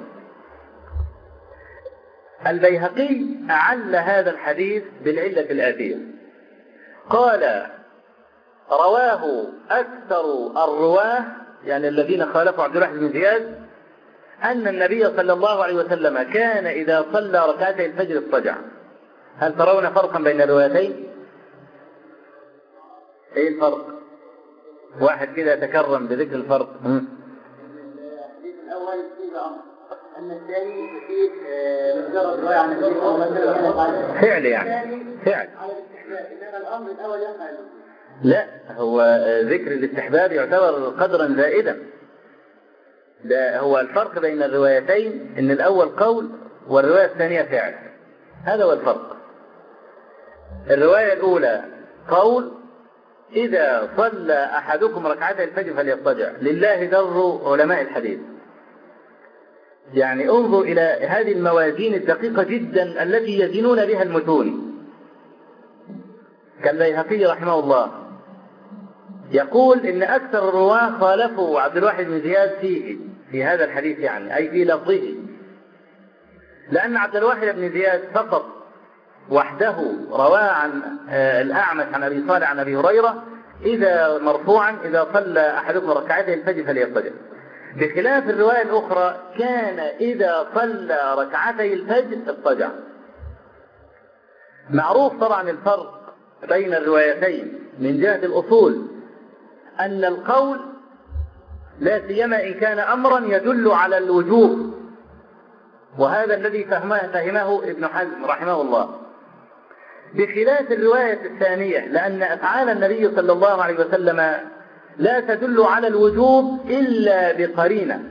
البيهقي أعل هذا الحديث بالعلة الآتية، قال: رواه أكثر الرواه يعني الذين خالفوا عبد الواحد بن زياد أن النبي صلى الله عليه وسلم كان إذا صلى ركعتي الفجر اضطجع. هل ترون فرقا بين الروايتين؟ ايه الفرق؟ واحد كده يتكرم بذكر الفرق. الحديث الاول فيه امر، اما الثاني فيه مجرد روايه عن النبي صلى الله عليه وسلم، فعل يعني فعل على الاستحباب، انما الامر الاول يفعل. لا، هو ذكر الاستحباب يعتبر قدرا زائدا. ده هو الفرق بين الروايتين، ان الاول قول والروايه الثانيه فعل. هذا هو الفرق. الروايه الاولى قول: إذا صلى أحدكم ركعتي الفجر فليضطجع، لله در علماء الحديث. يعني انظر إلى هذه الموازين الدقيقة جدا التي يزنون بها المتون. كالبيهقي رحمه الله يقول إن أكثر الرواة خالفوا عبد الواحد بن زياد فيه، في هذا الحديث يعني، أي في لفظه، لأن عبد الواحد بن زياد فقط وحده رواه عن الأعمش عن أبي صالح عن أبي هريرة إذا مرفوعا: إذا صلى أحدكم ركعتي الفجر فليضطجع. بخلاف الرواية الأخرى كان إذا صلى ركعتي الفجر اضطجع. معروف طبعا الفرق بين الروايتين من جهة الأصول، أن القول لا سيما إن كان أمرا يدل على الوجوب، وهذا الذي فهمه, فهمه ابن حزم رحمه الله، بخلاف الرواية الثانية، لأن أفعال النبي صلى الله عليه وسلم لا تدل على الوجوب إلا بقرينة.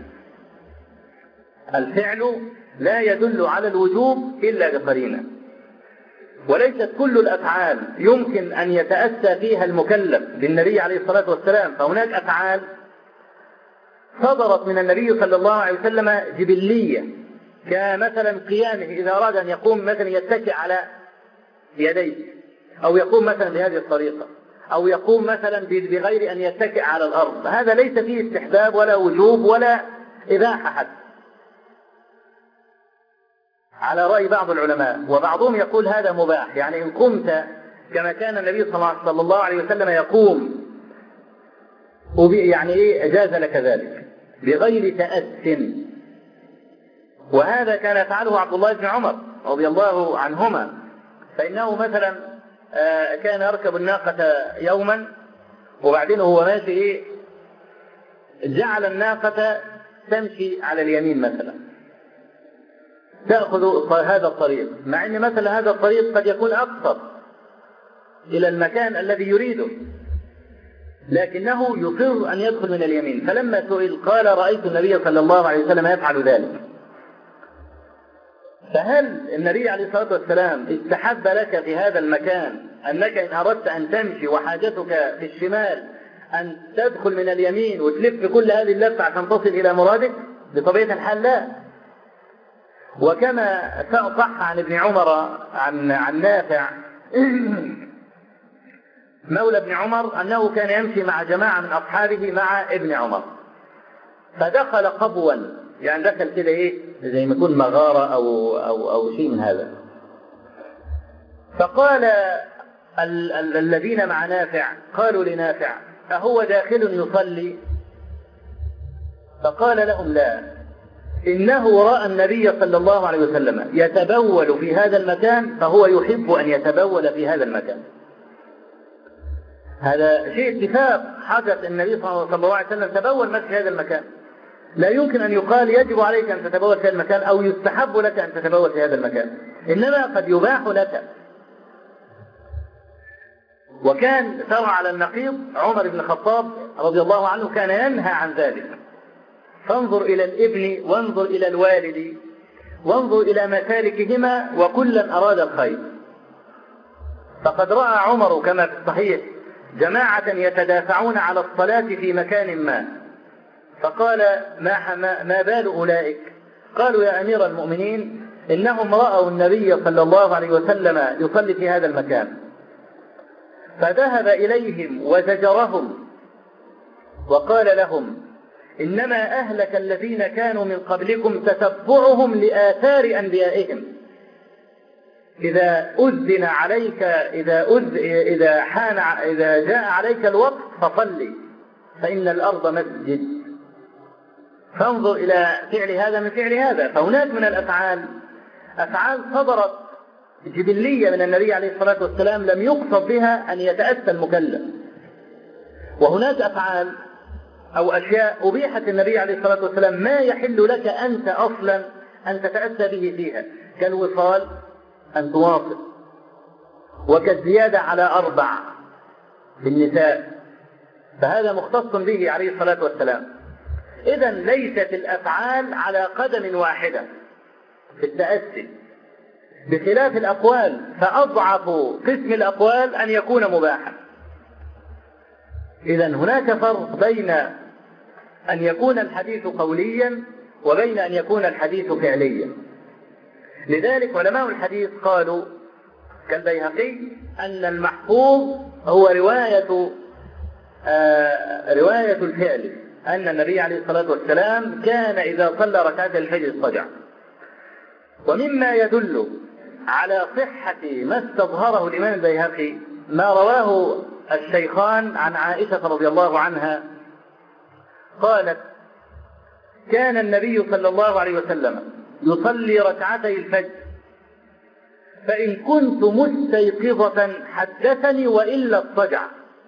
الفعل لا يدل على الوجوب إلا بقرينة، وليست كل الأفعال يمكن أن يتأسى فيها المكلف بالنبي عليه الصلاة والسلام. فهناك أفعال صدرت من النبي صلى الله عليه وسلم جبلية، كمثلا قيامه إذا أراد أن يقوم مثلا يتكئ على يديه، أو يقوم مثلا بهذه الطريقة، أو يقوم مثلا بغير أن يتكئ على الأرض. هذا ليس فيه استحباب ولا وجوب ولا إباحة حتى، على رأي بعض العلماء. وبعضهم يقول هذا مباح، يعني إن قمت كما كان النبي صلى الله عليه وسلم يقوم يعني إيه أجاز لك ذلك بغير تأس. وهذا كان يفعله عبد الله بن عمر رضي الله عنهما، فإنه مثلا كان يركب الناقة يوما، وبعدين هو ماشي إيه جعل الناقة تمشي على اليمين مثلا، تأخذ هذا الطريق، مع أن مثلا هذا الطريق قد يكون أقصر إلى المكان الذي يريده، لكنه يصر أن يدخل من اليمين. فلما سئل قال: رأيت النبي صلى الله عليه وسلم يفعل ذلك. فهل النبي عليه الصلاة والسلام استحب لك في هذا المكان أنك إن أردت أن تمشي وحاجتك في الشمال أن تدخل من اليمين وتلف كل هذه اللفة عشان تصل إلى مرادك؟ بطبيعة الحال لا. وكما صح عن ابن عمر عن عن نافع مولى ابن عمر أنه كان يمشي مع جماعة من أصحابه مع ابن عمر، فدخل قبوا، يعني دخل كده إيه زي ما يكون مغارة أو, أو, أو شيء من هذا. فقال ال ال الذين مع نافع قالوا لنافع: أهو داخل يصلي؟ فقال لهم: لا، إنه رأى النبي صلى الله عليه وسلم يتبول في هذا المكان، فهو يحب أن يتبول في هذا المكان. هذا شيء اتفاق حدث، النبي صلى الله عليه وسلم تبول في هذا المكان. لا يمكن أن يقال يجب عليك أن تتبول في هذا المكان أو يستحب لك أن تتبول في هذا المكان، إنما قد يباح لك. وكان ترى على النقيض عمر بن الخطاب رضي الله عنه كان ينهى عن ذلك. فانظر إلى الابن وانظر إلى الوالد وانظر إلى مسالكهما، وكلا أراد الخير. فقد رأى عمر كما في الصحيح جماعة يتدافعون على الصلاة في مكان ما، فقال: ما, ما بال أولئك؟ قالوا: يا أمير المؤمنين، إنهم رأوا النبي صلى الله عليه وسلم يصلي في هذا المكان. فذهب إليهم وزجرهم وقال لهم: إنما أهلك الذين كانوا من قبلكم تتبعهم لآثار أنبيائهم. إذا أذن عليك إذا أذ إذا حان إذا جاء عليك الوقت فصلي، فإن الأرض مسجد. فانظر إلى فعل هذا من فعل هذا. فهناك من الأفعال أفعال صدرت جبلية من النبي عليه الصلاة والسلام لم يقصد بها أن يتأتى المكلف. وهناك أفعال أو أشياء أبيحت النبي عليه الصلاة والسلام ما يحل لك أنت أصلا أن تتأتى به فيها، كالوصال أن تواصل، وكالزيادة على أربع بالنساء، فهذا مختص به عليه الصلاة والسلام. إذن ليست الأفعال على قدم واحدة في التأسي، بخلاف الأقوال، فأضعف قسم الأقوال أن يكون مباحا. إذن هناك فرق بين أن يكون الحديث قوليا وبين أن يكون الحديث فعليا. لذلك علماء الحديث قالوا كالبيهقي أن المحفوظ هو رواية آه رواية الفعل، أن النبي عليه الصلاة والسلام كان إذا صلى ركعتي الفجر اضطجع. ومما يدل على صحة ما استظهره الإمام البيهقي ما رواه الشيخان عن عائشة رضي الله عنها قالت: كان النبي صلى الله عليه وسلم يصلي ركعتي الفجر، فإن كنت مستيقظة حدثني وإلا اضطجع.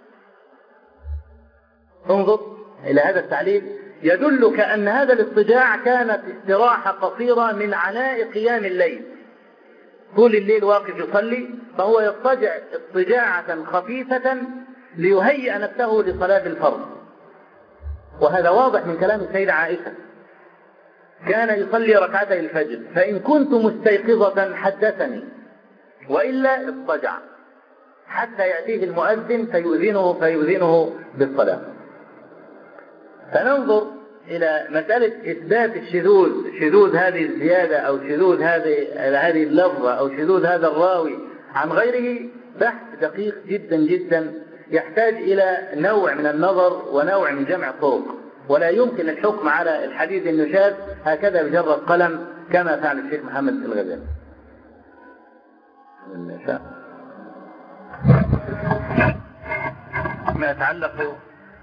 انظر إلى هذا التعليل، يدلك أن هذا الاضطجاع كانت استراحة قصيرة من عناء قيام الليل، طول الليل واقف يصلي، فهو يضطجع اضطجاعة خفيفة ليهيئ نفسه لصلاة الفرض. وهذا واضح من كلام السيدة عائشة، كان يصلي ركعتي الفجر، فإن كنت مستيقظة حدثني وإلا اضطجع حتى يأتيه المؤذن فيؤذنه فيؤذنه بالصلاة. فننظر إلى مسألة إثبات الشذوذ، شذوذ هذه الزيادة أو شذوذ هذه هذه اللفظة أو شذوذ هذا الراوي عن غيره، بحث دقيق جدا جدا يحتاج إلى نوع من النظر ونوع من جمع الطرق، ولا يمكن الحكم على الحديث النشاذ هكذا بجرد قلم كما فعل الشيخ محمد الغزالي. ما يتعلق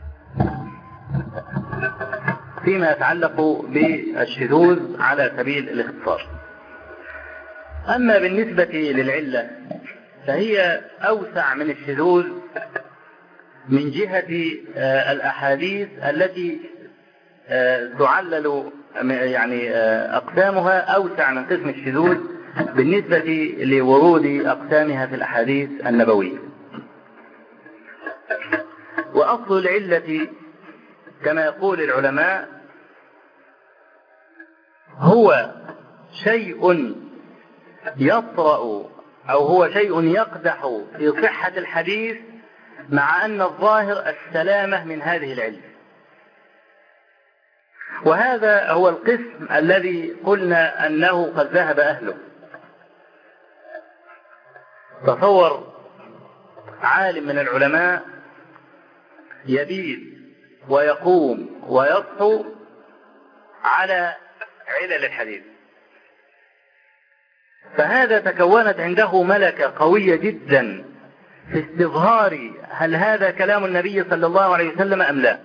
فيما يتعلق بالشذوذ على سبيل الاختصار. أما بالنسبة للعلة فهي أوسع من الشذوذ من جهة الأحاديث التي تعلل، يعني أقسامها أوسع من قسم الشذوذ بالنسبة لورود أقسامها في الأحاديث النبوية. وأصل العلة كما يقول العلماء هو شيء يطرأ أو هو شيء يقدح في صحة الحديث مع أن الظاهر السلامة من هذه العلة. وهذا هو القسم الذي قلنا أنه قد ذهب أهله. تصور عالم من العلماء يبيت ويقوم ويصحو على علل الحديث، فهذا تكونت عنده ملكة قوية جدا في استظهار هل هذا كلام النبي صلى الله عليه وسلم أم لا،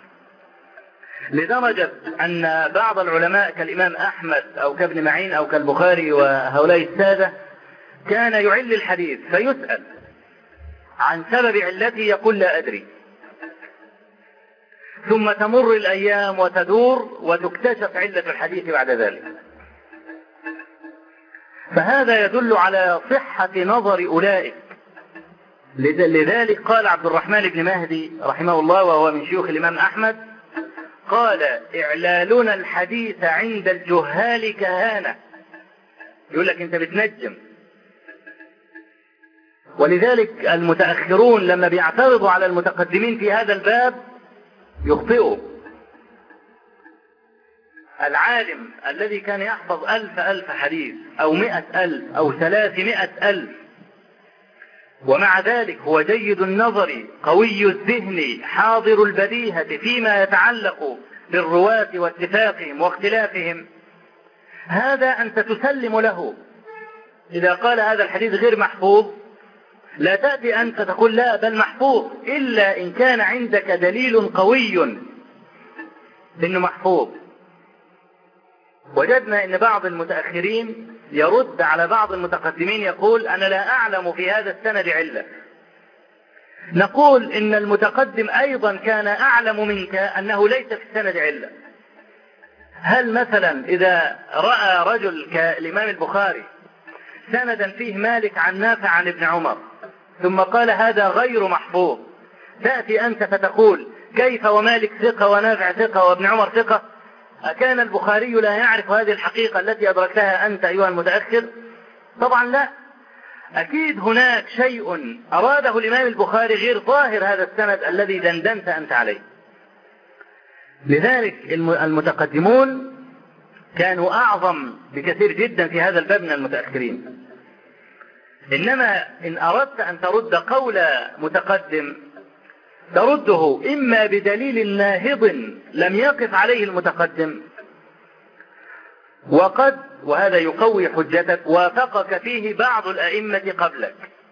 لدرجة أن بعض العلماء كالإمام أحمد أو كابن معين أو كالبخاري وهؤلاء السادة كان يعل الحديث فيسأل عن سبب علته يقول لا أدري، ثم تمر الأيام وتدور وتكتشف علة الحديث بعد ذلك. فهذا يدل على صحة نظر أولئك. لذلك قال عبد الرحمن بن مهدي رحمه الله وهو من شيوخ الإمام أحمد قال: إعلالنا الحديث عند الجهال كهانة. يقول لك أنت بتنجم. ولذلك المتأخرون لما بيعترضوا على المتقدمين في هذا الباب يخطئوا. العالم الذي كان يحفظ ألف ألف حديث أو مئة ألف أو ثلاثمائة ألف ومع ذلك هو جيد النظر قوي الذهن حاضر البديهة فيما يتعلق بالرواة واتفاقهم واختلافهم، هذا أنت تسلم له. إذا قال هذا الحديث غير محفوظ لا تأتي أنت تقول لا بل محفوظ، إلا إن كان عندك دليل قوي إنه محفوظ. وجدنا ان بعض المتأخرين يرد على بعض المتقدمين يقول انا لا اعلم في هذا السند علة. نقول ان المتقدم ايضا كان اعلم منك انه ليس في السند علة. هل مثلا اذا رأى رجل كالامام البخاري سندا فيه مالك عن نافع عن ابن عمر ثم قال هذا غير محفوظ، تأتي أنت فتقول كيف ومالك ثقة ونافع ثقة وابن عمر ثقة؟ أكان البخاري لا يعرف هذه الحقيقة التي أدركتها أنت أيها المتأخر؟ طبعا لا. أكيد هناك شيء أراده الإمام البخاري غير ظاهر هذا السند الذي دندنت أنت عليه. لذلك المتقدمون كانوا أعظم بكثير جدا في هذا الباب من المتأخرين. إنما إن أردت أن ترد قول متقدم ترده إما بدليل ناهض لم يقف عليه المتقدم وقد، وهذا يقوي حجتك، وافقك فيه بعض الأئمة قبلك،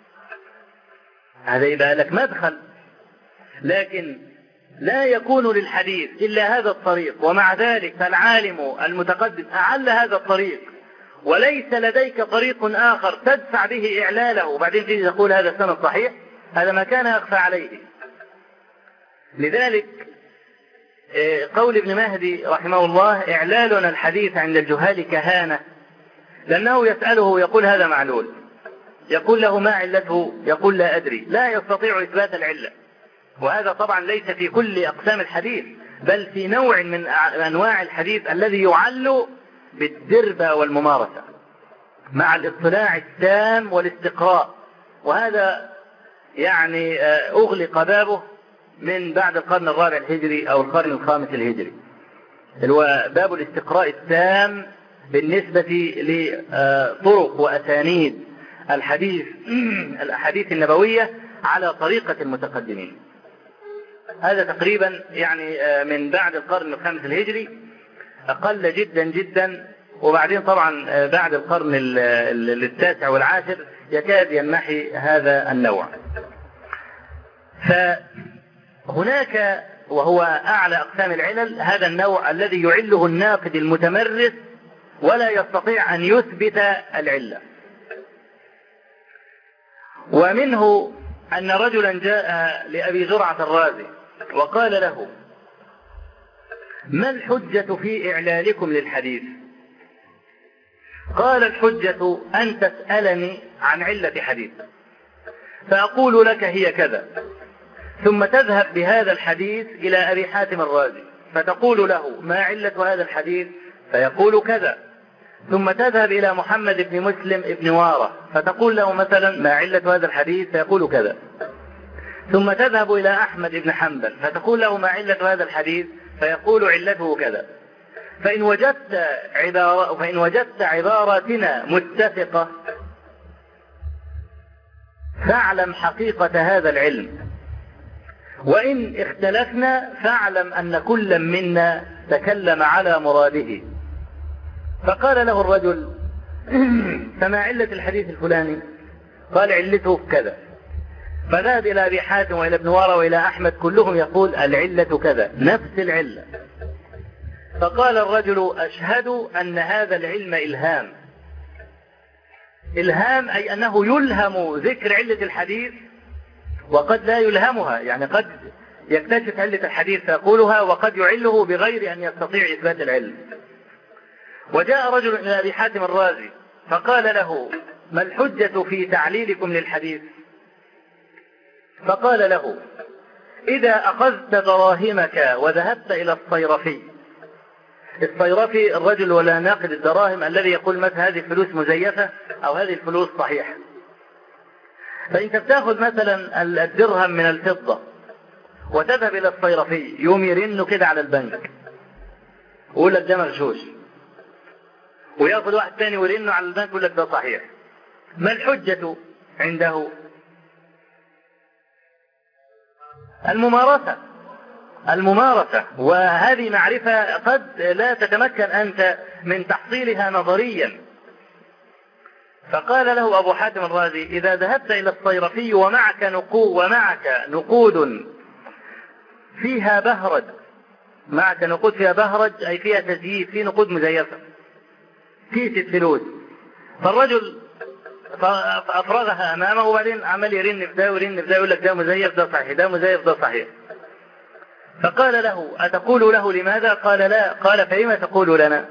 هذا يبقى لك مدخل. لكن لا يكون للحديث إلا هذا الطريق، ومع ذلك فالعالم المتقدم أعل هذا الطريق وليس لديك طريق آخر تدفع به إعلاله وبعدين تيجي تقول هذا السند صحيح، هذا ما كان يخفى عليه. لذلك قول ابن مهدي رحمه الله إعلالنا الحديث عند الجهال كهانة، لأنه يسأله يقول هذا معلول، يقول له ما علته؟ يقول لا أدري، لا يستطيع إثبات العلة. وهذا طبعا ليس في كل أقسام الحديث، بل في نوع من أنواع الحديث الذي يعل بالدربة والممارسة مع الاطلاع التام والاستقراء، وهذا يعني أغلق بابه من بعد القرن الرابع الهجري أو القرن الخامس الهجري، هو باب الاستقراء التام بالنسبة لطرق وأسانيد الحديث الأحاديث النبوية على طريقة المتقدمين. هذا تقريبا يعني من بعد القرن الخامس الهجري أقل جدا جدا، وبعدين طبعا بعد القرن التاسع والعاشر يكاد ينمحي هذا النوع. فهناك وهو أعلى أقسام العلل هذا النوع الذي يعله الناقد المتمرس ولا يستطيع أن يثبت العلة. ومنه أن رجلا جاء لأبي زرعة الرازي وقال له ما الحجة في إعلالكم للحديث؟ قال الحجة أن تسألني عن علة حديث فأقول لك هي كذا، ثم تذهب بهذا الحديث إلى أبي حاتم الرازي فتقول له ما علة هذا الحديث؟ فيقول كذا، ثم تذهب إلى محمد بن مسلم بن وارة فتقول له مثلا ما علة هذا الحديث؟ فيقول كذا، ثم تذهب إلى أحمد بن حنبل فتقول له ما علة هذا الحديث؟ فيقول علته كذا. فإن وجدت عبارة فإن وجدت عباراتنا متفقة فاعلم حقيقة هذا العلم، وإن اختلفنا فاعلم أن كل منا تكلم على مراده. فقال له الرجل فما علة الحديث الفلاني؟ قال علته كذا. فذهب إلى أبي حاتم وإلى ابن وارة وإلى أحمد كلهم يقول العلة كذا، نفس العلة. فقال الرجل أشهد أن هذا العلم إلهام. إلهام أي أنه يلهم ذكر علة الحديث وقد لا يلهمها، يعني قد يكتشف علة الحديث فيقولها وقد يعله بغير أن يستطيع إثبات العلم. وجاء رجل إلى أبي حاتم الرازي فقال له ما الحجة في تعليلكم للحديث؟ فقال له إذا أخذت دراهمك وذهبت إلى الصيرفي، الصيرفي الرجل ولا ناقد الدراهم الذي يقول مثلا هذه الفلوس مزيفة أو هذه الفلوس صحيحة، فإنت بتاخذ مثلا الدرهم من الفضة وتذهب إلى الصيرفي يوم يرنه كده على البنك ويقول لك ده مغشوش، ويأخذ واحد ثاني ويرنه على البنك ويقول لك ده صحيح، ما الحجة عنده؟ الممارسة الممارسة وهذه معرفة قد لا تتمكن أنت من تحصيلها نظريا. فقال له أبو حاتم الرازي إذا ذهبت إلى الصيرفي ومعك نقود ومعك نقود فيها بهرج، معك نقود فيها بهرج أي فيها تزييف، في نقود مزيفة، كيس الفلوس، فالرجل فأفرغها أمامه وبعدين عمل يرن في ده ويرن في ده يقول لك ده مزيف ده صحيح ده مزيف ده صحيح. فقال له أتقول له لماذا؟ قال لا. قال فلما تقول لنا؟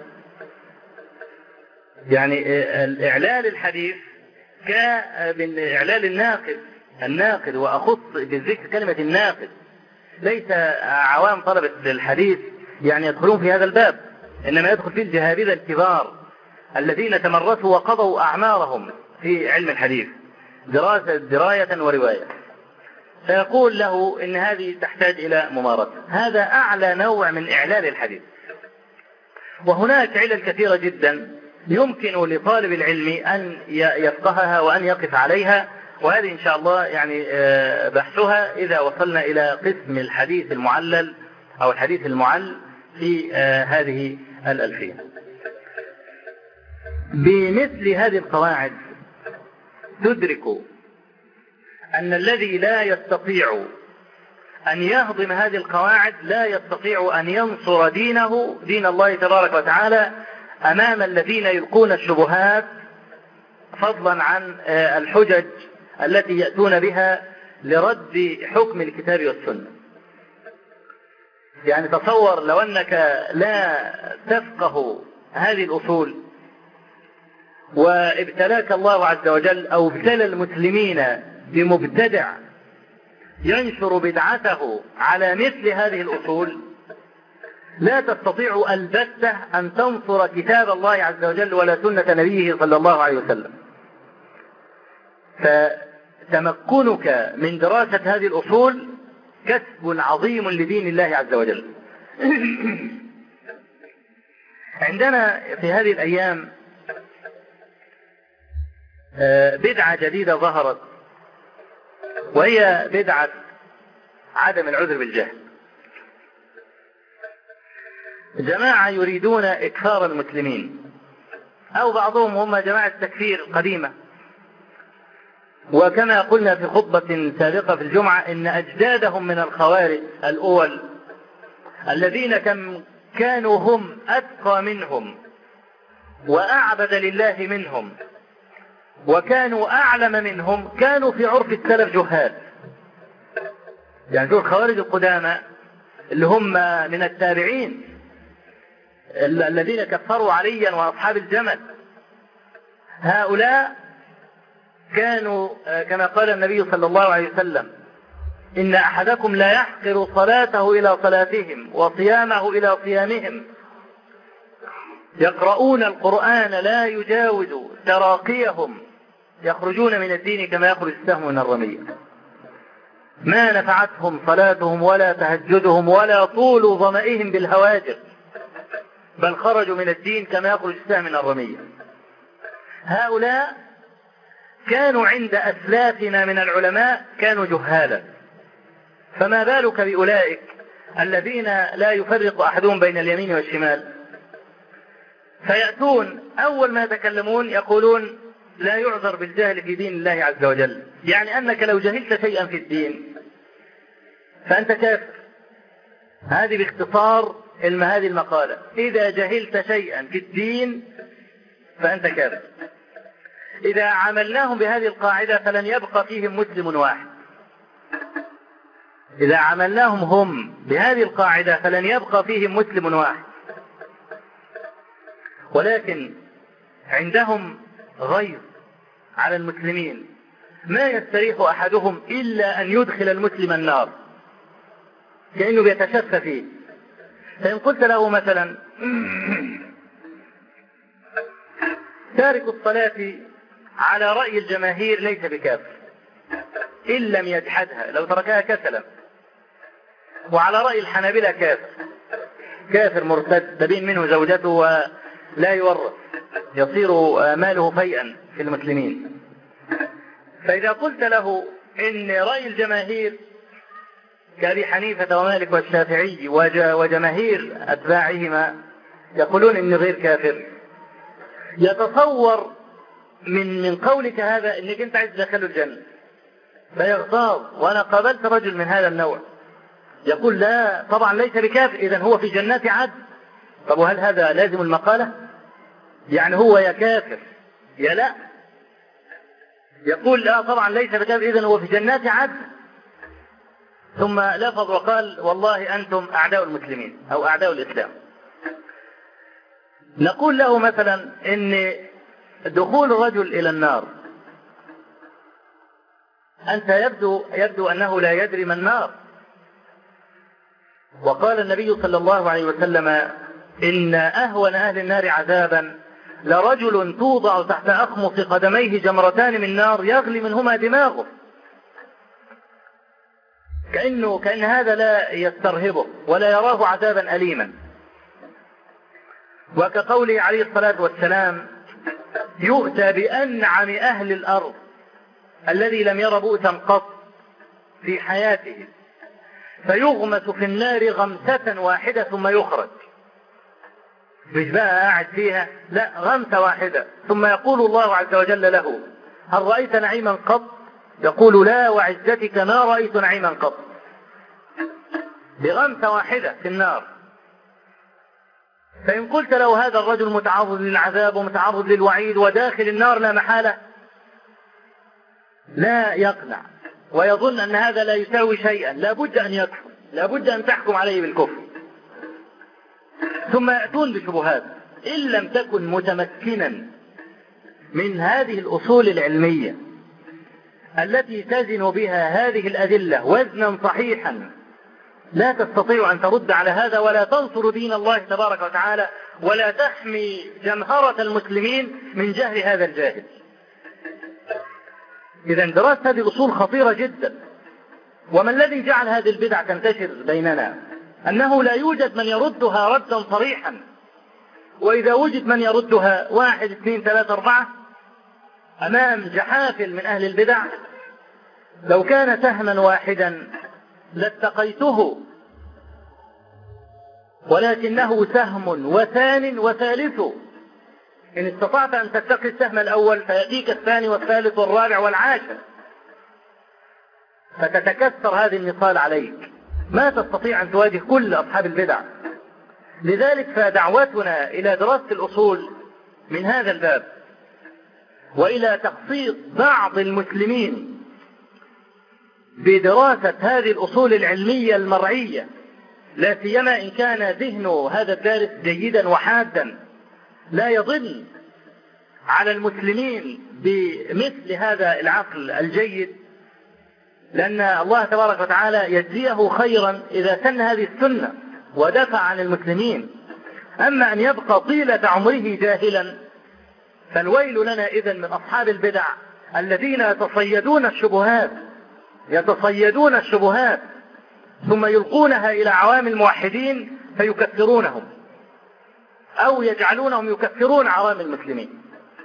يعني الإعلال الحديث كإعلال الناقد الناقد وأخص بالذكر كلمة الناقد، ليس عوام طلبة الحديث يعني يدخلون في هذا الباب، إنما يدخل فيه الجهابذة الكبار الذين تمرسوا وقضوا أعمارهم في علم الحديث دراسة دراية ورواية. فيقول له إن هذه تحتاج إلى ممارسة. هذا أعلى نوع من إعلال الحديث. وهناك علل كثيرة جدا يمكن لطالب العلم أن يفقهها وأن يقف عليها، وهذه إن شاء الله يعني بحثها إذا وصلنا إلى قسم الحديث المعلل أو الحديث المعل في هذه الألفية. بمثل هذه القواعد تدرك أن الذي لا يستطيع أن يهضم هذه القواعد لا يستطيع أن ينصر دينه دين الله تبارك وتعالى أمام الذين يلقون الشبهات، فضلا عن الحجج التي يأتون بها لرد حكم الكتاب والسنة. يعني تصور لو أنك لا تفقه هذه الأصول وابتلاك الله عز وجل أو ابتلى المسلمين بمبتدع ينشر بدعته على مثل هذه الأصول، لا تستطيع البتة أن تنصر كتاب الله عز وجل ولا سنة نبيه صلى الله عليه وسلم. فتمكنك من دراسة هذه الأصول كسب عظيم لدين الله عز وجل. عندنا في هذه الأيام بدعة جديدة ظهرت، وهي بدعة عدم العذر بالجهل. جماعة يريدون إكفار المسلمين، أو بعضهم هم جماعة تكفير قديمة. وكما قلنا في خطبة سابقة في الجمعة إن أجدادهم من الخوارج الأول الذين كم كانوا هم أتقى منهم وأعبد لله منهم وكانوا أعلم منهم كانوا في عرف السلف جهال. يعني دول الخوارج القدامى اللي هم من التابعين الذين كفروا عليا وأصحاب الجمل، هؤلاء كانوا كما قال النبي صلى الله عليه وسلم إن أحدكم لا يحقر صلاته إلى صلاتهم وصيامه إلى صيامهم، يقرؤون القرآن لا يجاوز تراقيهم، يخرجون من الدين كما يخرج السهم من الرمية. ما نفعتهم صلاتهم ولا تهجدهم ولا طول ظمئهم بالهواجر، بل خرجوا من الدين كما يخرج السهم من الرمية. هؤلاء كانوا عند أسلافنا من العلماء كانوا جهالا، فما بالك بأولئك الذين لا يفرق أحدهم بين اليمين والشمال. فيأتون أول ما يتكلمون يقولون لا يعذر بالجهل في دين الله عز وجل، يعني أنك لو جهلت شيئا في الدين فأنت كافر. هذه باختصار هذه المقالة، إذا جهلت شيئا في الدين فأنت كافر. إذا عملناهم بهذه القاعدة فلن يبقى فيهم مسلم واحد. إذا عملناهم هم بهذه القاعدة فلن يبقى فيهم مسلم واحد. ولكن عندهم غيظ على المسلمين، ما يستريح أحدهم إلا أن يدخل المسلم النار، كأنه بيتشفى فيه. فإن قلت له مثلا تارك الصلاة على رأي الجماهير ليس بكافر إن لم يجحدها، لو تركها كسلا، وعلى رأي الحنابلة كافر كافر مرتد تبين منه زوجته ولا يورث، يصير ماله فيئا في المسلمين. فإذا قلت له إن رأي الجماهير كأبي حنيفة ومالك والشافعي وجماهير أتباعهما يقولون إن غير كافر، يتصور من من قولك هذا إنك أنت عايز تدخله الجنة، فيغتاظ. وأنا قابلت رجل من هذا النوع يقول لا طبعا ليس بكافر، إذن هو في جنات عدن. طب وهل هذا لازم المقالة؟ يعني هو يا كافر يا لا. يقول لا طبعا ليس بكافر، إذن هو في جنات عدن. ثم لفظ وقال والله أنتم أعداء المسلمين أو أعداء الإسلام. نقول له مثلا إن دخول الرجل إلى النار، أنت يبدو, يبدو أنه لا يدري ما النار. وقال النبي صلى الله عليه وسلم إن أهون أهل النار عذابا لرجل توضع تحت أخمص قدميه جمرتان من نار يغلي منهما دماغه. كأنه كأن هذا لا يسترهبه ولا يراه عذابا أليما. وكقوله عليه الصلاة والسلام يؤتى بأنعم أهل الأرض الذي لم ير بؤسا قط في حياته فيغمس في النار غمسة واحدة ثم يخرج. مش بقى قاعد فيها، لا، غمسة واحدة. ثم يقول الله عز وجل له هل رأيت نعيما قط؟ يقول لا وعزتك ما رأيت نعيما قط. بغمسة واحدة في النار. فإن قلت له هذا الرجل متعرض للعذاب ومتعرض للوعيد وداخل النار لا محالة، لا يقنع ويظن أن هذا لا يساوي شيئا، لا بد أن يكفر، لا بد أن تحكم عليه بالكفر. ثم يأتون بشبهات إن لم تكن متمكنا من هذه الأصول العلمية التي تزن بها هذه الأدلة وزنا صحيحا، لا تستطيع أن ترد على هذا ولا تنصر دين الله تبارك وتعالى ولا تحمي جمهرة المسلمين من جهل هذا الجاهل. إذا دراسة هذه الأصول خطيرة جدا. وما الذي جعل هذه البدع تنتشر بيننا؟ أنه لا يوجد من يردها ردا صريحا، وإذا وجد من يردها واحد اثنين ثلاثة أربعة أمام جحافل من أهل البدع، لو كان سهما واحدا لاتقيته، ولكنه سهم وثان وثالث. إن استطعت أن تتقي السهم الأول فيأتيك الثاني والثالث والرابع والعاشر، فتتكسر هذه النصال عليك، ما تستطيع أن تواجه كل أصحاب البدع. لذلك فدعوتنا إلى دراسة الأصول من هذا الباب، وإلى تخصيص بعض المسلمين بدراسة هذه الأصول العلمية المرعية، لا سيما إن كان ذهن هذا الدارس جيدا وحادا، لا يضن على المسلمين بمثل هذا العقل الجيد، لأن الله تبارك وتعالى يجزيه خيرا إذا سن هذه السنة ودفع عن المسلمين. أما أن يبقى طيلة عمره جاهلا فالويل لنا إذن من أصحاب البدع الذين يتصيدون الشبهات يتصيدون الشبهات ثم يلقونها إلى عوام الموحدين فيكفرونهم أو يجعلونهم يكفرون عوام المسلمين.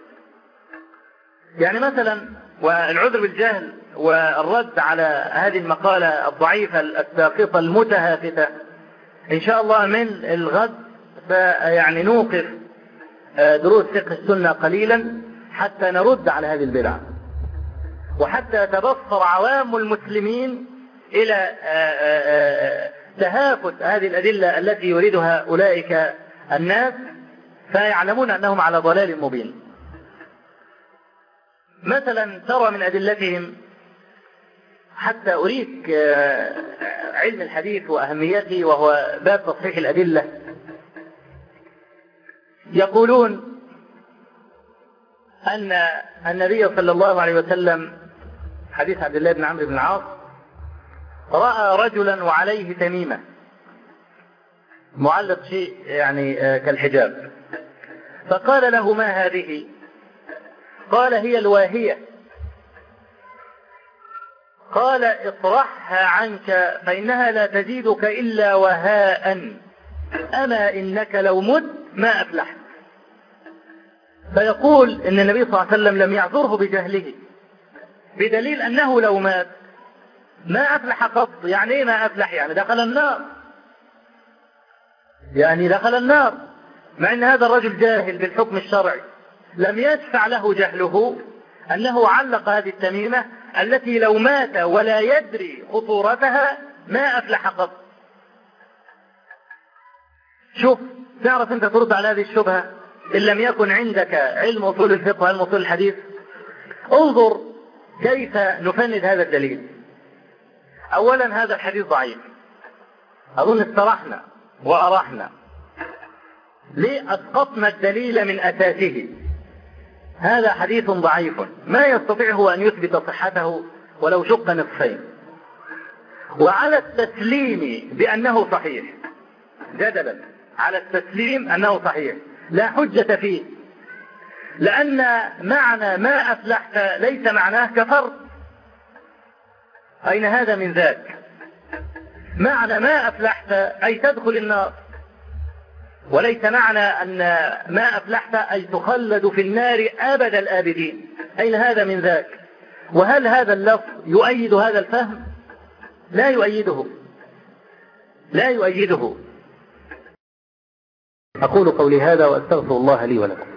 يعني مثلا، والعذر بالجهل والرد على هذه المقالة الضعيفة الساقطة المتهافتة إن شاء الله من الغد يعني نوقف دروس فقه السنة قليلا حتى نرد على هذه البدع، وحتى تبصر عوام المسلمين إلى تهافت هذه الأدلة التي يريدها أولئك الناس، فيعلمون أنهم على ضلال مبين. مثلا ترى من أدلتهم، حتى أريك علم الحديث وأهميته وهو باب تصحيح الأدلة، يقولون أن النبي صلى الله عليه وسلم، حديث عبد الله بن عمرو بن العاص، رأى رجلا وعليه تميمة معلق شيء يعني كالحجاب، فقال له ما هذه؟ قال هي الواهية. قال اطرحها عنك فإنها لا تزيدك إلا وهاء، أما إنك لو مت ما أفلحت. فيقول إن النبي صلى الله عليه وسلم لم يعذره بجهله، بدليل أنه لو مات ما أفلح قط. يعني إيه ما أفلح؟ يعني دخل النار، يعني دخل النار، مع أن هذا الرجل جاهل بالحكم الشرعي. لم يدفع له جهله أنه علق هذه التميمة التي لو مات ولا يدري خطورتها ما أفلح قط. شوف، تعرف أنت ترد على هذه الشبهة إن لم يكن عندك علم أصول الفقه وعلم أصول الحديث؟ انظر كيف نفند هذا الدليل. أولا هذا الحديث ضعيف، أظن استرحنا وأرحنا. ليه أسقطنا الدليل من أساسه؟ هذا حديث ضعيف ما يستطيع هو أن يثبت صحته ولو شق نصفين، وعلى التسليم بأنه صحيح، جدلا على التسليم أنه صحيح لا حجة فيه، لأن معنى ما أفلحت ليس معناه كفرت. أين هذا من ذاك؟ معنى ما أفلحت أي تدخل النار، وليس معنى أن ما أفلحت أي تخلد في النار أبد الآبدين. أين هذا من ذاك؟ وهل هذا اللفظ يؤيد هذا الفهم؟ لا يؤيده، لا يؤيده. أقول قولي هذا وأستغفر الله لي ولكم.